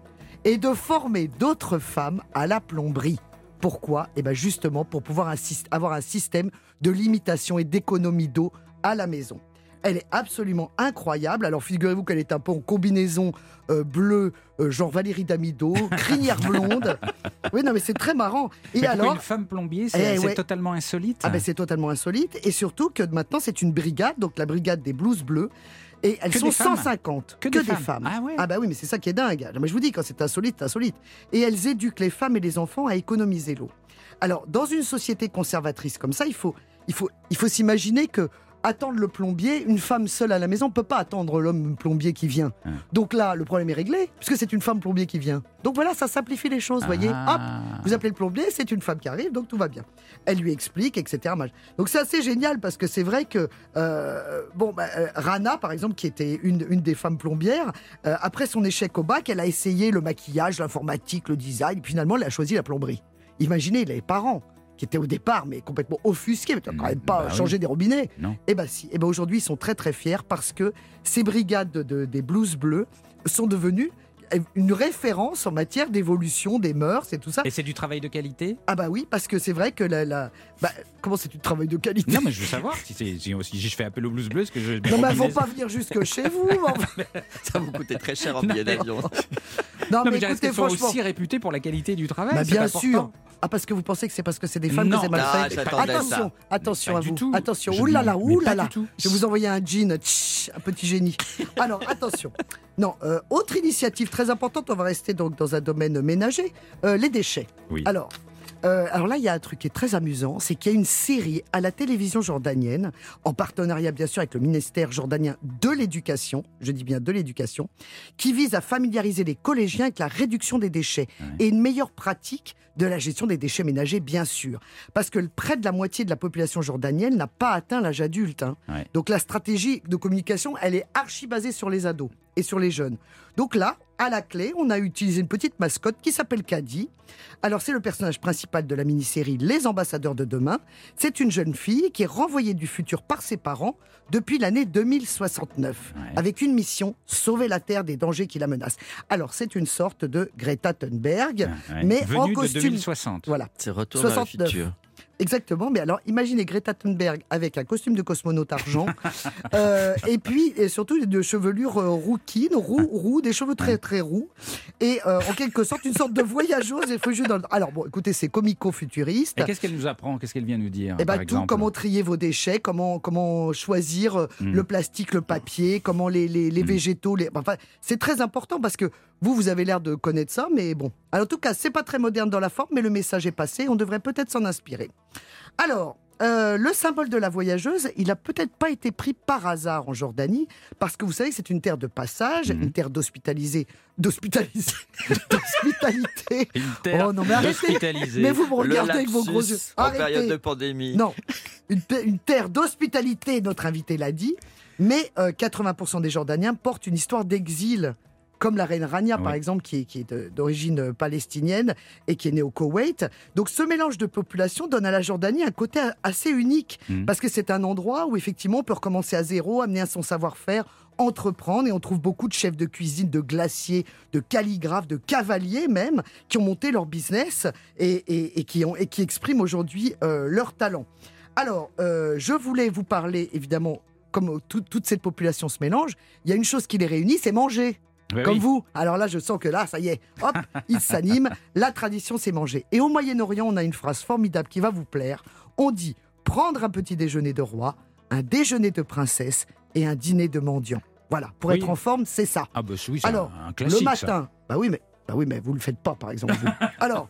et de former d'autres femmes à la plomberie. Pourquoi? Eh bien justement pour pouvoir un syst- avoir un système de limitation et d'économie d'eau à la maison. Elle est absolument incroyable. Alors figurez-vous qu'elle est un peu en combinaison euh, bleue, euh, genre Valérie Damido, crinière blonde. Oui, non mais c'est très marrant. Et Mais pourquoi alors, une femme plombier, c'est Eh c'est ouais. totalement insolite. ah ben c'est totalement insolite. Et surtout que maintenant c'est une brigade, donc la brigade des blouses bleues. Et elles Que sont des femmes. cent cinquante. Que des femmes. Ah ouais. bah oui, mais c'est ça qui est dingue. Mais je vous dis, quand c'est insolite, c'est insolite. Et elles éduquent les femmes et les enfants à économiser l'eau. Alors, dans une société conservatrice comme ça, il faut, il faut, il faut s'imaginer que attendre le plombier, une femme seule à la maison ne peut pas attendre l'homme plombier qui vient. Ah. Donc là, le problème est réglé, puisque c'est une femme plombier qui vient. Donc voilà, ça simplifie les choses, vous voyez. Hop, Ah. vous appelez le plombier, c'est une femme qui arrive, donc tout va bien. Elle lui explique, et cetera. Donc c'est assez génial, parce que c'est vrai que, euh, bon, bah, euh, Rana, par exemple, qui était une, une des femmes plombières, euh, après son échec au bac, elle a essayé le maquillage, l'informatique, le design, et puis finalement, elle a choisi la plomberie. Imaginez les parents qui étaient au départ, mais complètement offusqués, mais tu quand même pas Bah oui. changer des robinets. Non. Eh ben si. Eh ben aujourd'hui, ils sont très très fiers parce que ces brigades de- de- des blouses bleues sont devenues une référence en matière d'évolution des mœurs et tout ça. Et c'est du travail de qualité? Ah bah oui, parce que c'est vrai que la... la- bah, comment c'est du travail de qualité? Non, mais je veux savoir si, c'est- si, si je fais appel au blues bleu, ce que je. Non, mais elles vont pas venir jusque chez vous. mais enfin. Ça vous coûtait très cher en billet d'avion. Non, Non, mais, mais j'ai écoutez, qu'elles sont franchement. aussi réputées pour la qualité du travail. Bah, c'est bien important. sûr. Ah, parce que vous pensez que c'est parce que c'est des femmes Non. que c'est mal Ah, fait. j'attendais Attention, ça. attention Pas à du vous. tout. Attention, Je- oulala, mais pas oulala. du tout. Je vais vous envoyer un jean, tch, un petit génie. Alors, attention. Non, euh, autre initiative très importante, on va rester donc dans un domaine ménager, euh, les déchets. Oui. Alors, euh, alors là, il y a un truc qui est très amusant, c'est qu'il y a une série à la télévision jordanienne, en partenariat bien sûr avec le ministère jordanien de l'éducation, je dis bien de l'éducation, qui vise à familiariser les collégiens avec la réduction des déchets Ouais. et une meilleure pratique de la gestion des déchets ménagers, bien sûr. Parce que près de la moitié de la population jordanienne n'a pas atteint l'âge adulte. hein. Ouais. Donc la stratégie de communication, elle est archi basée sur les ados et sur les jeunes. Donc là, à la clé, on a utilisé une petite mascotte qui s'appelle Kadi. Alors c'est le personnage principal de la mini-série Les Ambassadeurs de demain. C'est une jeune fille qui est renvoyée du futur par ses parents depuis l'année deux mille soixante-neuf, Ouais. avec une mission, sauver la Terre des dangers qui la menacent. Alors c'est une sorte de Greta Thunberg, Ouais. mais Venue en de costume. deux mille soixante. Voilà. C'est Retour vers le soixante-neuf. futur. Exactement, mais alors imaginez Greta Thunberg avec un costume de cosmonaute argent, euh, et puis et surtout de chevelure euh, rouquine, roux, roux, des cheveux très très roux, et euh, en quelque sorte une sorte de voyageuse et fouilleuse dans le... Alors bon, écoutez, c'est comico-futuriste. Et qu'est-ce qu'elle nous apprend? Qu'est-ce qu'elle vient nous dire? Eh ben par tout, exemple comment trier vos déchets, comment comment choisir euh, Mm. le plastique, le papier, comment les les, les Mm. végétaux, les... enfin c'est très important parce que vous vous avez l'air de connaître ça, mais bon. Alors, en tout cas, c'est pas très moderne dans la forme, mais le message est passé. On devrait peut-être s'en inspirer. Alors. euh, le symbole de la voyageuse, il a peut-être pas été pris par hasard en Jordanie, parce que vous savez que c'est une terre de passage, Mhm. une terre d'hospitalisée, d'hospitalisée, d'hospitalité. Une terre Oh non, mais arrêtez. hospitalisée. Mais vous me Le regardez avec vos lapsus gros yeux. en Arrêtez. période de pandémie. Non, une, te- une terre d'hospitalité, notre invité l'a dit, mais euh, quatre-vingts pour cent des Jordaniens portent une histoire d'exil, comme la reine Rania, par Oui. exemple, qui est, qui est de- d'origine euh, palestinienne et qui est née au Koweït. Donc ce mélange de population donne à la Jordanie un côté a- assez unique, Mhm. parce que c'est un endroit où effectivement on peut recommencer à zéro, amener son savoir-faire, entreprendre, et on trouve beaucoup de chefs de cuisine, de glaciers, de calligraphes, de cavaliers même, qui ont monté leur business et, et- et qui, ont, et qui expriment aujourd'hui euh, leur talent. Alors, euh, je voulais vous parler, évidemment, comme tout- toute cette population se mélange, il y a une chose qui les réunit, c'est manger. Ouais, Comme oui. vous. Alors là, je sens que là, ça y est, hop, ils s'animent. La tradition, c'est manger. Et au Moyen-Orient, on a une phrase formidable qui va vous plaire. On dit prendre un petit déjeuner de roi, un déjeuner de princesse et un dîner de mendiant. Voilà, pour Oui. être en forme, c'est ça. Ah bah oui, c'est Alors, un, un classique. le ça. matin, bah oui, mais bah oui, mais vous le faites pas, par exemple. vous. Alors,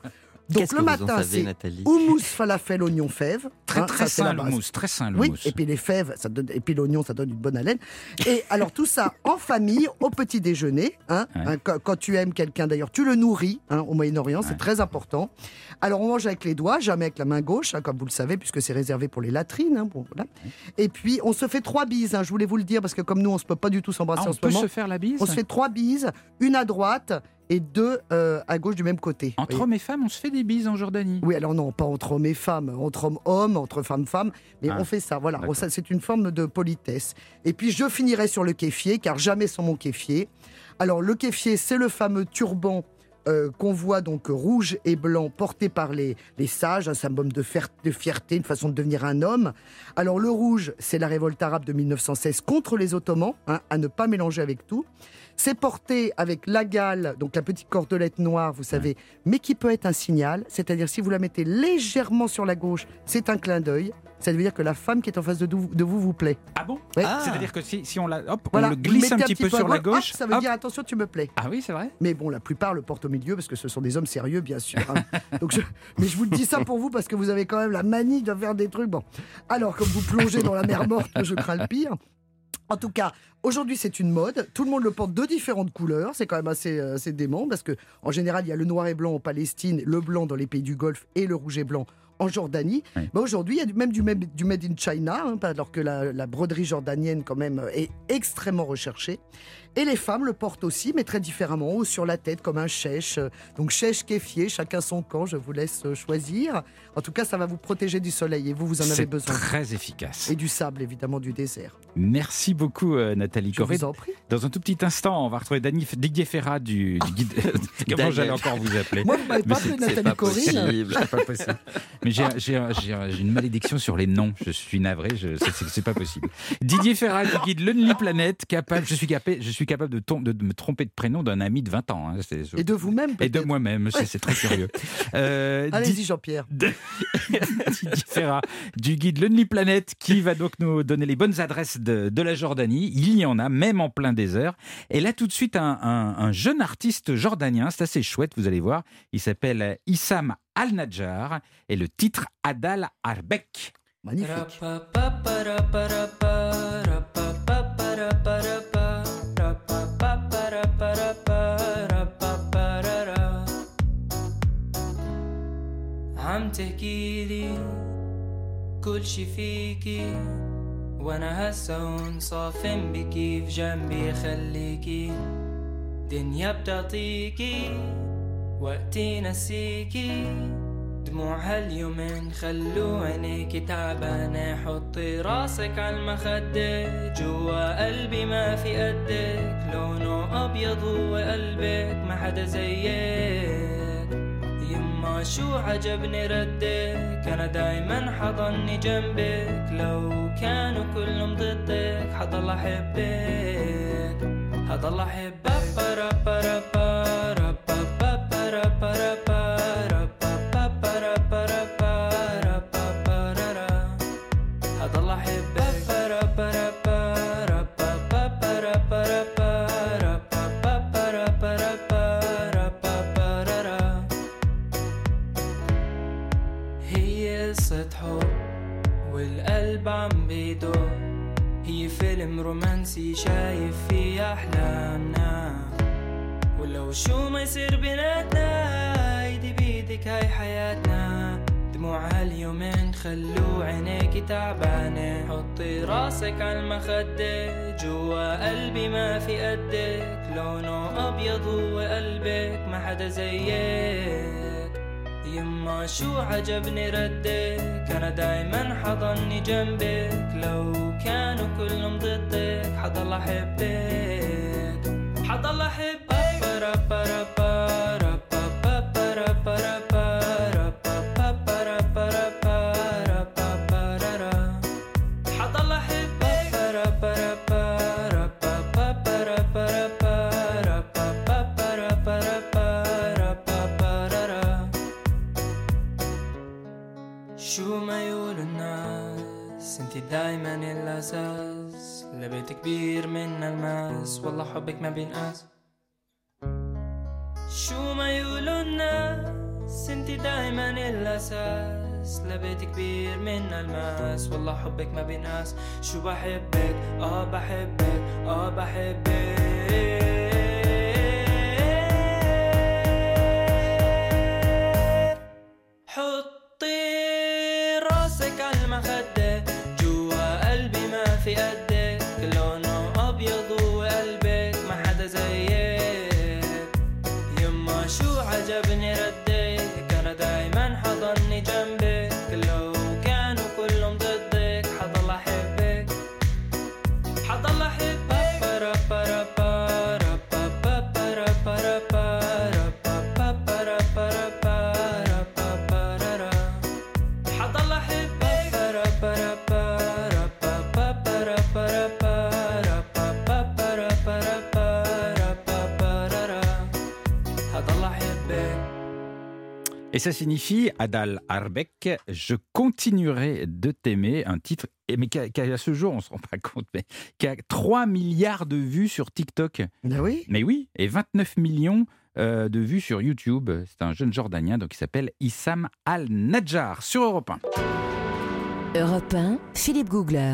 Donc Qu'est-ce le que vous en matin, savez, c'est Nathalie houmous, falafel, oignon, fève. Très Hein, très ça, c'est la sain le base. mousse, très sain le Oui, mousse. et puis les fèves, ça donne, et puis l'oignon, ça donne une bonne haleine. Et alors tout ça en famille, au petit déjeuner. Hein, Ouais. hein, quand, quand tu aimes quelqu'un, d'ailleurs, tu le nourris hein, au Moyen-Orient, c'est Ouais. très important. Alors on mange avec les doigts, jamais avec la main gauche, hein, comme vous le savez, puisque c'est réservé pour les latrines. Hein, bon, voilà. Et puis on se fait trois bises. Hein, je voulais vous le dire parce que comme nous, on se peut pas du tout s'embrasser Ah, on en ce peut moment. se faire la bise On se fait trois bises, une à droite et deux euh, à gauche du même côté. Entre Vous hommes et femmes, on se fait des bises en Jordanie. oui, alors non, pas entre hommes et femmes, entre hommes-hommes, entre femmes-femmes, mais Ah, on fait ça, voilà. d'accord. Ça, c'est une forme de politesse. Et puis je finirai sur le kéfier, car jamais sans mon kéfier. Alors le kéfier, c'est le fameux turban euh, qu'on voit donc rouge et blanc porté par les, les sages, un symbole de, fer- de fierté, une façon de devenir un homme. Alors le rouge, c'est la révolte arabe de mille neuf cent seize contre les Ottomans, hein, à ne pas mélanger avec tout. C'est porté avec la gale, donc la petite cordelette noire, vous savez, mais qui peut être un signal. C'est-à-dire, si vous la mettez légèrement sur la gauche, c'est un clin d'œil. Ça veut dire que la femme qui est en face de, dou- de vous vous plaît. Ah bon Ouais. Ah. C'est-à-dire que si, si on, la, hop, Voilà, on le vous glisse un mettez petit peu sur à la droite, gauche. hop, ça veut hop. dire attention, tu me plais. Ah oui, c'est vrai. Mais bon, la plupart le portent au milieu parce que ce sont des hommes sérieux, bien sûr. hein. Donc je- Mais je vous le dis ça pour vous parce que vous avez quand même la manie de faire des trucs. Bon, alors comme vous plongez dans la mer morte, je crains le pire. En tout cas, aujourd'hui c'est une mode. Tout le monde le porte de différentes couleurs. C'est quand même assez, euh, assez dément parce que en général il y a le noir et blanc en Palestine, le blanc dans les pays du Golfe et le rouge et blanc en Jordanie. Oui. Mais aujourd'hui il y a du- même du, même du made in China, hein, alors que la, la broderie jordanienne quand même est extrêmement recherchée. Et les femmes le portent aussi, mais très différemment, ou sur la tête comme un chèche. Donc chèche kéfier, chacun son camp, je vous laisse euh, choisir. En tout cas, ça va vous protéger du soleil et vous, vous en avez C'est besoin. très efficace. Et du sable, évidemment, du désert. Merci beaucoup, euh, Nathalie Je Corrède. vous en prie. Dans un tout petit instant, on va retrouver Dany, Didier Ferrat du, du guide. Comment Daniel. j'allais encore vous appeler Moi, vous m'avez Mais pas c'est- appelé C'est Nathalie pas Corinne. possible. C'est pas possible. Mais j'ai, j'ai, j'ai, j'ai une malédiction sur les noms. Je suis navré. Je, c'est, c'est, c'est pas possible. Didier Ferrat du guide Lonely Planet. Capable, je suis capable, je suis capable de, tom- de, de me tromper de prénom d'un ami de vingt ans. hein. C'est- Et de vous-même, Et de peut-être. moi-même. C'est, c'est très curieux. Euh, Allez-y, Di- Jean-Pierre. de- Didier Ferrat du guide Lonely Planet qui va donc nous donner les bonnes adresses de, de la Jordanie. Il y en a, même en plein désert. Et là, tout de suite, un, un- un jeune artiste jordanien. C'est assez chouette, vous allez voir. Il s'appelle Issam Al-Najjar et le titre Adal Arbek. Magnifique. عم تحكيلي كل شي فيكي وانا هسه هون صافن بكي في جنبي خليكي دنيا بتعطيكي وقتي نسيكي دموع هاليومين خلو عينيكي تعبانة حطي راسك عالمخدة جوا قلبي ما في قدك لونه أبيض هو قلبك ما حدا زيك يما شو عجبني ردك أنا دايما حضني جنبك لو كانوا كلهم ضدك حضل أحبك حضل أحبك حضل أحبك هي قصة حب والقلب عم بيدق هي فيلم رومانسي شايف فيه أحلامنا ولو شو ما يصير بيناتنا ايدي بيدك هاي حياتنا دموع هاليومين خلو عينيكي تعبانة حطي راسك عالمخدة جوا قلبي ما في قدك لونه أبيض هو قلبك ما حدا زيك يما شو عجبني ردك أنا دايما حضني جنبك لو كانوا كلهم ضدك حضل أحبك حضل أحبك حضل أحبك شو ما يقولوا الناس انتي دايما الأساس لبيت كبير من الماس والله حبك ما بينقاس شو ما يقولوا الناس انتي دايما الاساس لا بيت كبير من الماس والله حبك ما بيناس شو بحبك اه بحبك اه بحبك حطي راسك على المخدة جوا قلبي ما في قدك لونه ابيض وقلبك ما حدا زيك يما شو عجبني ردك انا دايما حضني جنبك لو كانوا كلهم ضدك حضل احبك حضل احبك برا برا برا برا برا برا برا برا برا برا برا حضل احبك برا برا برا برا برا برا برا برا برا برا حضل احبك. Et ça signifie, Adal Arbek, je continuerai de t'aimer, un titre, mais qui a, qui a, à ce jour, on ne se rend pas compte, mais qui a trois milliards de vues sur TikTok. Ben oui. Mais oui, et vingt-neuf millions euh, de vues sur YouTube. C'est un jeune Jordanien donc, qui s'appelle Issam Al-Najjar, sur Europe un. Europe un, Philippe Googler.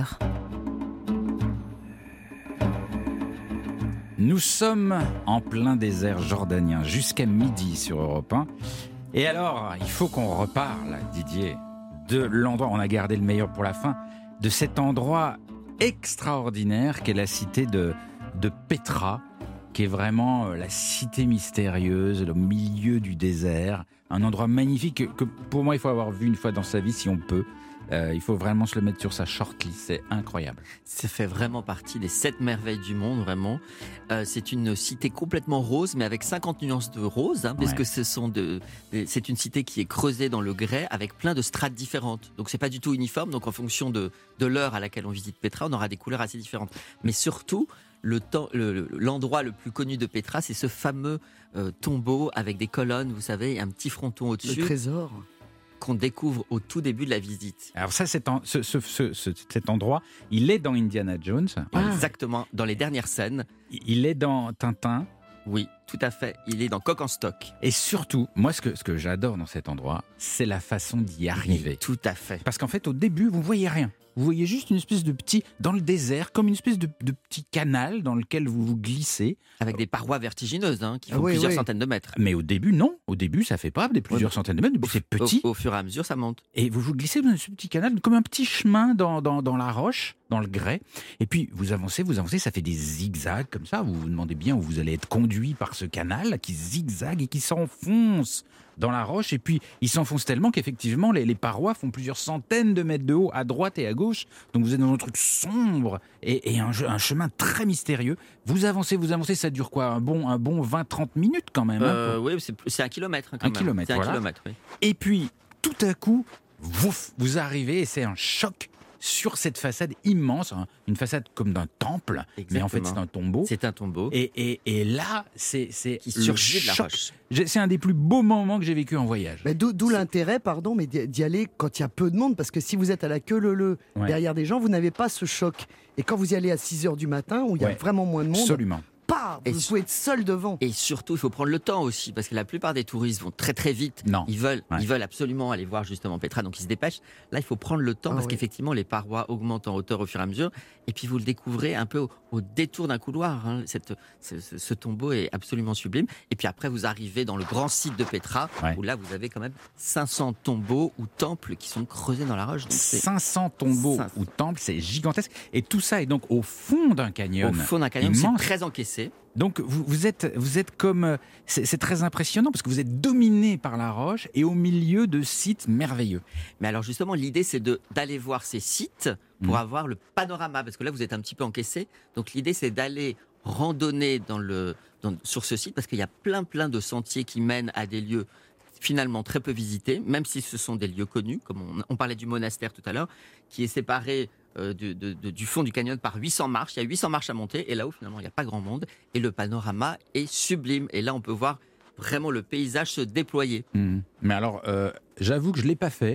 Nous sommes en plein désert jordanien, jusqu'à midi sur Europe un. Et alors, il faut qu'on reparle, Didier, de l'endroit, on a gardé le meilleur pour la fin, de cet endroit extraordinaire qu'est la cité de, de Petra, qui est vraiment la cité mystérieuse, au milieu du désert. Un endroit magnifique que, que pour moi, il faut avoir vu une fois dans sa vie, si on peut. Euh, il faut vraiment se le mettre sur sa shortlist, c'est incroyable. Ça fait vraiment partie des sept merveilles du monde, vraiment. Euh, c'est une cité complètement rose, mais avec cinquante nuances de rose, hein, parce Ouais. que ce sont de, de- c'est une cité qui est creusée dans le grès avec plein de strates différentes. Donc c'est pas du tout uniforme. Donc en fonction de, de l'heure à laquelle on visite Petra, on aura des couleurs assez différentes. Mais surtout, le temps, le- l'endroit le plus connu de Petra, c'est ce fameux euh, tombeau avec des colonnes, vous savez, et un petit fronton Le au-dessus trésor. qu'on découvre au tout début de la visite. Alors ça, c'est en- ce, ce- ce- ce- cet endroit, il est dans Indiana Jones, Ah. Exactement, dans les dernières scènes. il est dans Tintin, Oui, tout à fait. Il est dans Coq en stock. et surtout, moi, ce que, ce que j'adore dans cet endroit, c'est la façon d'y arriver. Tout à fait. Parce qu'en fait, au début, vous ne voyez rien. Vous voyez juste une espèce de petit, dans le désert, comme une espèce de, de petit canal dans lequel vous vous glissez. Avec des parois vertigineuses hein, qui Ah font oui, plusieurs oui. centaines de mètres. Mais au début, non. Au début, ça fait pas des plusieurs Ouais, centaines de mètres. C'est petit. Au, au fur et à mesure, ça monte. Et vous vous glissez dans ce petit canal, comme un petit chemin dans, dans, dans la roche, dans le grès. Et puis, vous avancez, vous avancez, ça fait des zigzags comme ça. Vous vous demandez bien où vous allez être conduit par ce canal qui zigzague et qui s'enfonce dans la roche. Et puis, il s'enfonce tellement qu'effectivement, les, les parois font plusieurs centaines de mètres de haut à droite et à gauche. Donc, vous êtes dans un truc sombre et, et un, un chemin très mystérieux. Vous avancez, vous avancez, ça dure quoi ? Un bon, un bon vingt trente minutes quand même. hein, Euh, pour- oui, c'est, c'est un kilomètre. hein, quand Un même. kilomètre, C'est un voilà. kilomètre, oui. Et puis, tout à coup, vouf, vous arrivez et c'est un choc sur cette façade immense, hein, une façade comme d'un temple, mais en fait Exactement. c'est un tombeau. C'est un tombeau Et, et, et là, c'est, c'est qui le surgit de la choc. roche. J'ai- C'est un des plus beaux moments que j'ai vécu en voyage. Mais d'où d'où l'intérêt, pardon, mais d'y d'y aller quand il y a peu de monde, parce que si vous êtes à la queue leu-leu Ouais. derrière des gens, vous n'avez pas ce choc. Et quand vous y allez à six heures du matin, où il y a Ouais. vraiment moins de monde, Absolument. pas, Et vous su- pouvez être seul devant. Et surtout, il faut prendre le temps aussi, parce que la plupart des touristes vont très très vite. Non. Ils veulent, Ouais. ils veulent absolument aller voir justement Petra, donc ils se dépêchent. Là, il faut prendre le temps, Ah parce oui. qu'effectivement, les parois augmentent en hauteur au fur et à mesure. Et puis, vous le découvrez un peu au, au détour d'un couloir. hein. Cette, ce, ce- ce tombeau est absolument sublime. Et puis après, vous arrivez dans le grand site de Petra, Ouais. où là, vous avez quand même cinq cents tombeaux ou temples qui sont creusés dans la roche. Donc, c'est cinq cents tombeaux cinq cents. ou temples, c'est gigantesque. Et tout ça est donc au fond d'un canyon. au fond d'un canyon, c'est immense. très encaissé. Donc vous, vous êtes, vous êtes comme, euh, c'est, c'est très impressionnant parce que vous êtes dominé par la roche et au milieu de sites merveilleux. Mais alors justement, l'idée, c'est de d'aller voir ces sites pour Mhm. avoir le panorama, parce que là, vous êtes un petit peu encaissé. Donc l'idée, c'est d'aller randonner dans le, dans- sur ce site, parce qu'il y a plein, plein de sentiers qui mènent à des lieux finalement très peu visités, même si ce sont des lieux connus, comme on, on parlait du monastère tout à l'heure, qui est séparé euh, de- de- de- du fond du canyon par huit cents marches. Il y a huit cents marches à monter, et là-haut, finalement, il n'y a pas grand monde, et le panorama est sublime. Et là, on peut voir vraiment le paysage se déployer. Mhm. Mais alors, euh, j'avoue que je l'ai pas fait.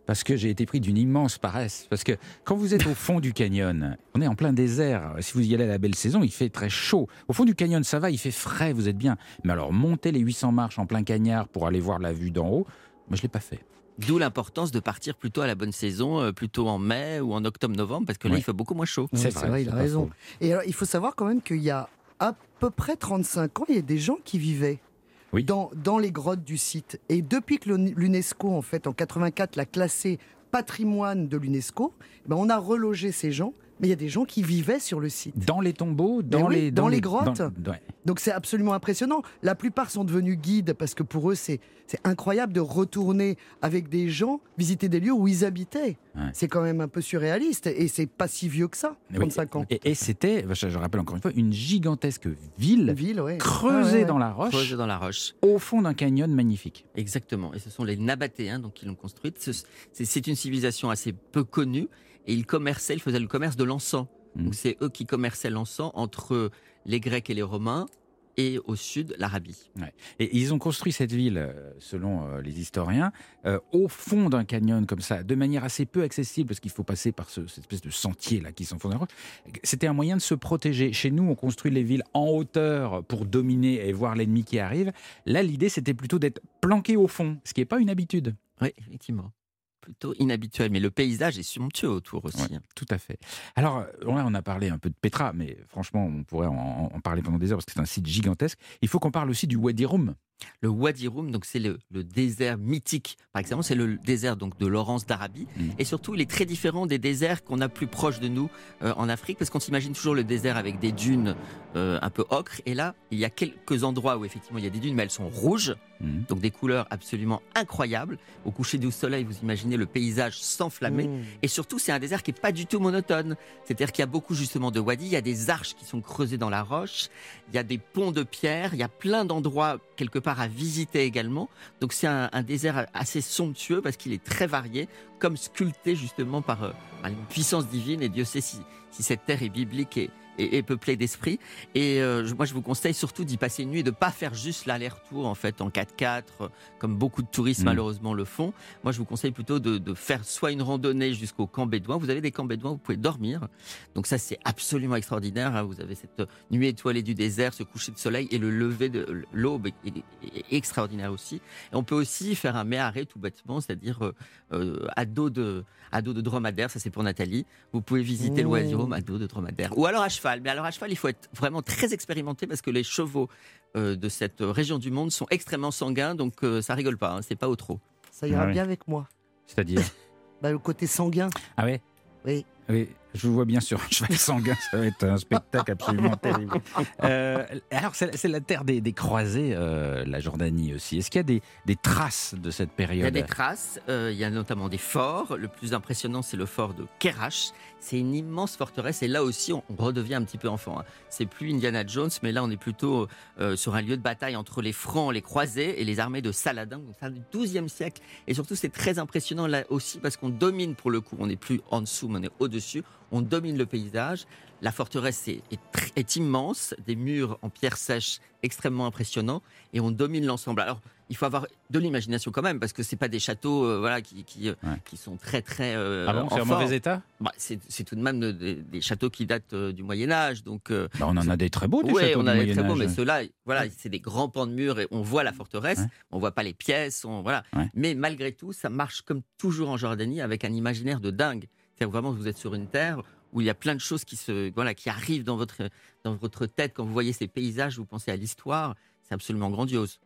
Parce que j'ai été pris d'une immense paresse. Parce que quand vous êtes au fond du canyon, on est en plein désert. Si vous y allez à la belle saison, il fait très chaud. Au fond du canyon, ça va, il fait frais, vous êtes bien. Mais alors, monter les huit cents marches en plein cagnard pour aller voir la vue d'en haut, moi, je ne l'ai pas fait. D'où l'importance de partir plutôt à la bonne saison, euh, plutôt en mai ou en octobre-novembre, parce que là, Oui. il fait beaucoup moins chaud. Oui, C'est c'est vrai, vrai, il c'est a pas raison. faux. Et alors, il faut savoir quand même qu'il y a à peu près trente-cinq ans, il y a des gens qui vivaient Oui. dans, dans les grottes du site. Et depuis que le- l'UNESCO, en fait, en quatre-vingt-quatre, l'a classé patrimoine de l'UNESCO, eh ben, on a relogé ces gens, mais il y a des gens qui vivaient sur le site. Dans les tombeaux, dans, oui, les, dans les grottes. dans- ouais. Donc c'est absolument impressionnant. La plupart sont devenus guides parce que pour eux, c'est c'est incroyable de retourner avec des gens, visiter des lieux où ils habitaient. Ouais. C'est quand même un peu surréaliste et c'est pas si vieux que ça, Oui. trente-cinq ans. Et, et c'était, je, je rappelle encore une fois, une gigantesque ville Ville, ouais. creusée Ah ouais, ouais. dans la roche, Creusé dans la roche. au fond d'un canyon magnifique. Exactement. Et ce sont les Nabatéens donc, qui l'ont construite. Ce- C'est c'est une civilisation assez peu connue et ils commerçaient, ils faisaient le commerce de l'encens. Mhm. Donc c'est eux qui commerçaient l'encens entre les Grecs et les Romains et au sud l'Arabie. Ouais. Et ils ont construit cette ville, euh, selon euh, les historiens, euh, au fond d'un canyon comme ça, de manière assez peu accessible, parce qu'il faut passer par ce- cette espèce de sentier là qui s'enfonce dans la roche. C'était un moyen de se protéger. Chez nous, on construit les villes en hauteur pour dominer et voir l'ennemi qui arrive. Là, l'idée, c'était plutôt d'être planqué au fond, ce qui n'est pas une habitude. Oui, effectivement. Plutôt inhabituel, mais le paysage est somptueux autour aussi. Ouais, tout à fait. Alors, euh, là, on a parlé un peu de Petra, mais franchement, on pourrait en, en parler pendant des heures parce que c'est un site gigantesque. Il faut qu'on parle aussi du Wadi Rum. Le Wadi Rum, donc c'est le, le désert mythique. Par exemple, c'est le désert donc de Laurence d'Arabie, Mm. et surtout il est très différent des déserts qu'on a plus proches de nous euh, en Afrique, parce qu'on s'imagine toujours le désert avec des dunes euh, un peu ocre. Et là, il y a quelques endroits où effectivement il y a des dunes, mais elles sont rouges, Mm. donc des couleurs absolument incroyables. Au coucher du soleil, vous imaginez le paysage s'enflammer. Mmh. Et surtout, c'est un désert qui est pas du tout monotone. C'est-à-dire qu'il y a beaucoup justement de wadis, il y a des arches qui sont creusées dans la roche, il y a des ponts de pierre, il y a plein d'endroits quelque part à visiter également. Donc c'est un, un désert assez somptueux parce qu'il est très varié, comme sculpté justement par, euh, par une puissance divine. Et Dieu sait si, si cette terre est biblique et, et, et peuplée d'esprit. Et euh, je- moi, je vous conseille surtout d'y passer une nuit et de pas faire juste l'aller-retour en fait en quatre-quatre, euh, comme beaucoup de touristes Mm. malheureusement le font. Moi, je vous conseille plutôt de, de faire soit une randonnée jusqu'au camp bédouin. Vous avez des camps bédouins, vous pouvez dormir. Donc ça, c'est absolument extraordinaire, hein. Vous avez cette euh, nuit étoilée du désert, ce coucher de soleil et le lever de l'aube est, est- est extraordinaire aussi. Et on peut aussi faire un méharé tout bêtement, c'est-à-dire euh, euh, à dos de à dos de dromadaire. Ça, c'est pour Nathalie. Vous pouvez visiter le Mmh. Wadi Rum à dos de dromadaire ou alors à cheval. Mais alors à cheval, il faut être vraiment très expérimenté parce que les chevaux euh, de cette région du monde sont extrêmement sanguins, donc euh, ça rigole pas. Hein, c'est pas au trop. Ça ira Ah oui. bien avec moi. C'est-à-dire Bah, le côté sanguin. Ah ouais Oui. Oui, je vous vois bien sur un cheval sanguin, ça va être un spectacle absolument terrible. Euh, alors, c'est c'est la terre des, des croisés, euh, la Jordanie aussi. Est-ce qu'il y a des, des traces de cette Il y a période? des traces, euh, il y a notamment des forts. Le plus impressionnant, c'est le fort de Kerach. C'est une immense forteresse et là aussi, on, on redevient un petit peu enfant. Hein. C'est plus Indiana Jones, mais là, on est plutôt euh, sur un lieu de bataille entre les Francs, les croisés et les armées de Saladin, donc ça du douzième siècle. Et surtout, c'est très impressionnant là aussi parce qu'on domine pour le coup. On n'est plus en dessous, mais on est au-dessus. On domine le paysage. La forteresse est, est, tr- est immense, des murs en pierre sèche extrêmement impressionnants et on domine l'ensemble. Alors, il faut avoir de l'imagination quand même parce que c'est pas des châteaux euh, voilà, qui, qui, euh, Ouais. qui sont très très euh, Ah bon, c'est en forme. mauvais état? Bah, c'est, c'est tout de même de- de- des châteaux qui datent euh, du Moyen-Âge. Donc, euh, Bah, on en a des très beaux, des ouais, châteaux on du a des très beaux, Moyen-Âge. mais ceux-là, voilà, c'est des grands pans de murs et on voit la forteresse, Ouais. on voit pas les pièces, on, voilà. Ouais. Mais malgré tout, ça marche comme toujours en Jordanie avec un imaginaire de dingue. C'est-à-dire vraiment, vous êtes sur une terre où il y a plein de choses qui se, voilà, qui arrivent dans votre, dans votre tête quand vous voyez ces paysages, vous pensez à l'histoire. C'est absolument grandiose.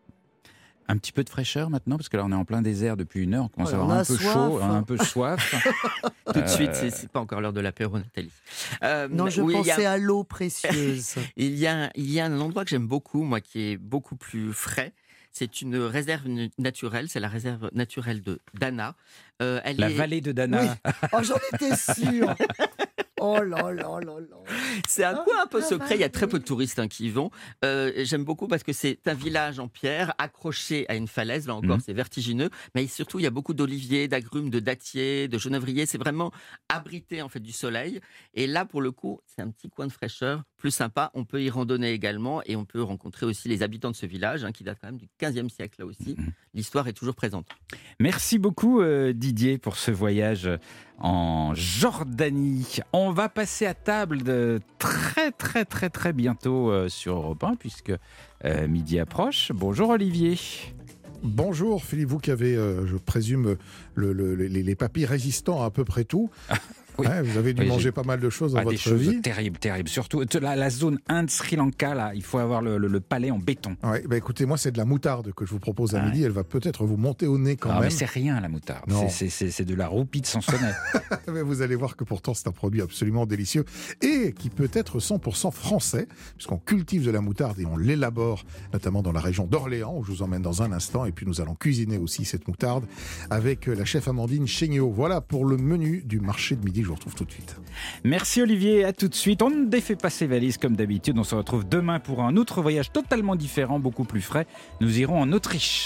Un petit peu de fraîcheur maintenant, parce que là on est en plein désert depuis une heure, on commence Ouais, à on avoir a un peu soif. chaud, un peu soif. Tout de suite, Euh, c'est, c'est pas encore l'heure de l'apéro, Nathalie. Euh, Non, je oui, il y a- pensais à l'eau précieuse. Il y, a, il y a un endroit que j'aime beaucoup, moi, qui est beaucoup plus frais. C'est une réserve nu- naturelle, c'est la réserve naturelle de Dana. Euh, elle La est... vallée de Dana. Oui. Oh, j'en étais sûre. Oh là là là là. C'est un coin un peu secret, il y a très peu de touristes hein, qui y vont. Euh, j'aime beaucoup parce que c'est un village en pierre accroché à une falaise, là encore Mmh. c'est vertigineux, mais surtout il y a beaucoup d'oliviers, d'agrumes, de dattiers, de genévriers, c'est vraiment abrité en fait du soleil. Et là pour le coup, c'est un petit coin de fraîcheur, plus sympa, on peut y randonner également et on peut rencontrer aussi les habitants de ce village hein, qui date quand même du quinzième siècle là aussi. Mmh. L'histoire est toujours présente. Merci beaucoup euh, Didier pour ce voyage en Jordanie. On va passer à table de très très très très bientôt euh, sur Europe un puisque euh, midi approche. Bonjour Olivier. Bonjour Philippe, vous qui avez, euh, je présume, le, le, les, les papilles résistants à à peu près tout. Oui. Hein, vous avez dû Oui, manger j'ai- pas mal de choses dans Ah, des votre choses vie. terribles, terribles. Surtout la, la zone Inde-Sri Lanka, là, il faut avoir le, le- le palais en béton. Ouais, bah écoutez, moi c'est de la moutarde que je vous propose à Ah, midi. Elle va peut-être vous monter au nez quand Ah, mais même. c'est rien la moutarde. Non. C'est- C'est c'est- c'est de la roupie de Sansonnet. Mais vous allez voir que pourtant c'est un produit absolument délicieux et qui peut être cent pour cent français puisqu'on cultive de la moutarde et on l'élabore notamment dans la région d'Orléans où je vous emmène dans un instant et puis nous allons cuisiner aussi cette moutarde avec la chef Amandine Chéniaud. Voilà pour le menu du marché de midi, je vous retrouve tout de suite. Merci Olivier, à tout de suite. On ne défait pas ses valises comme d'habitude. On se retrouve demain pour un autre voyage totalement différent, beaucoup plus frais. Nous irons en Autriche.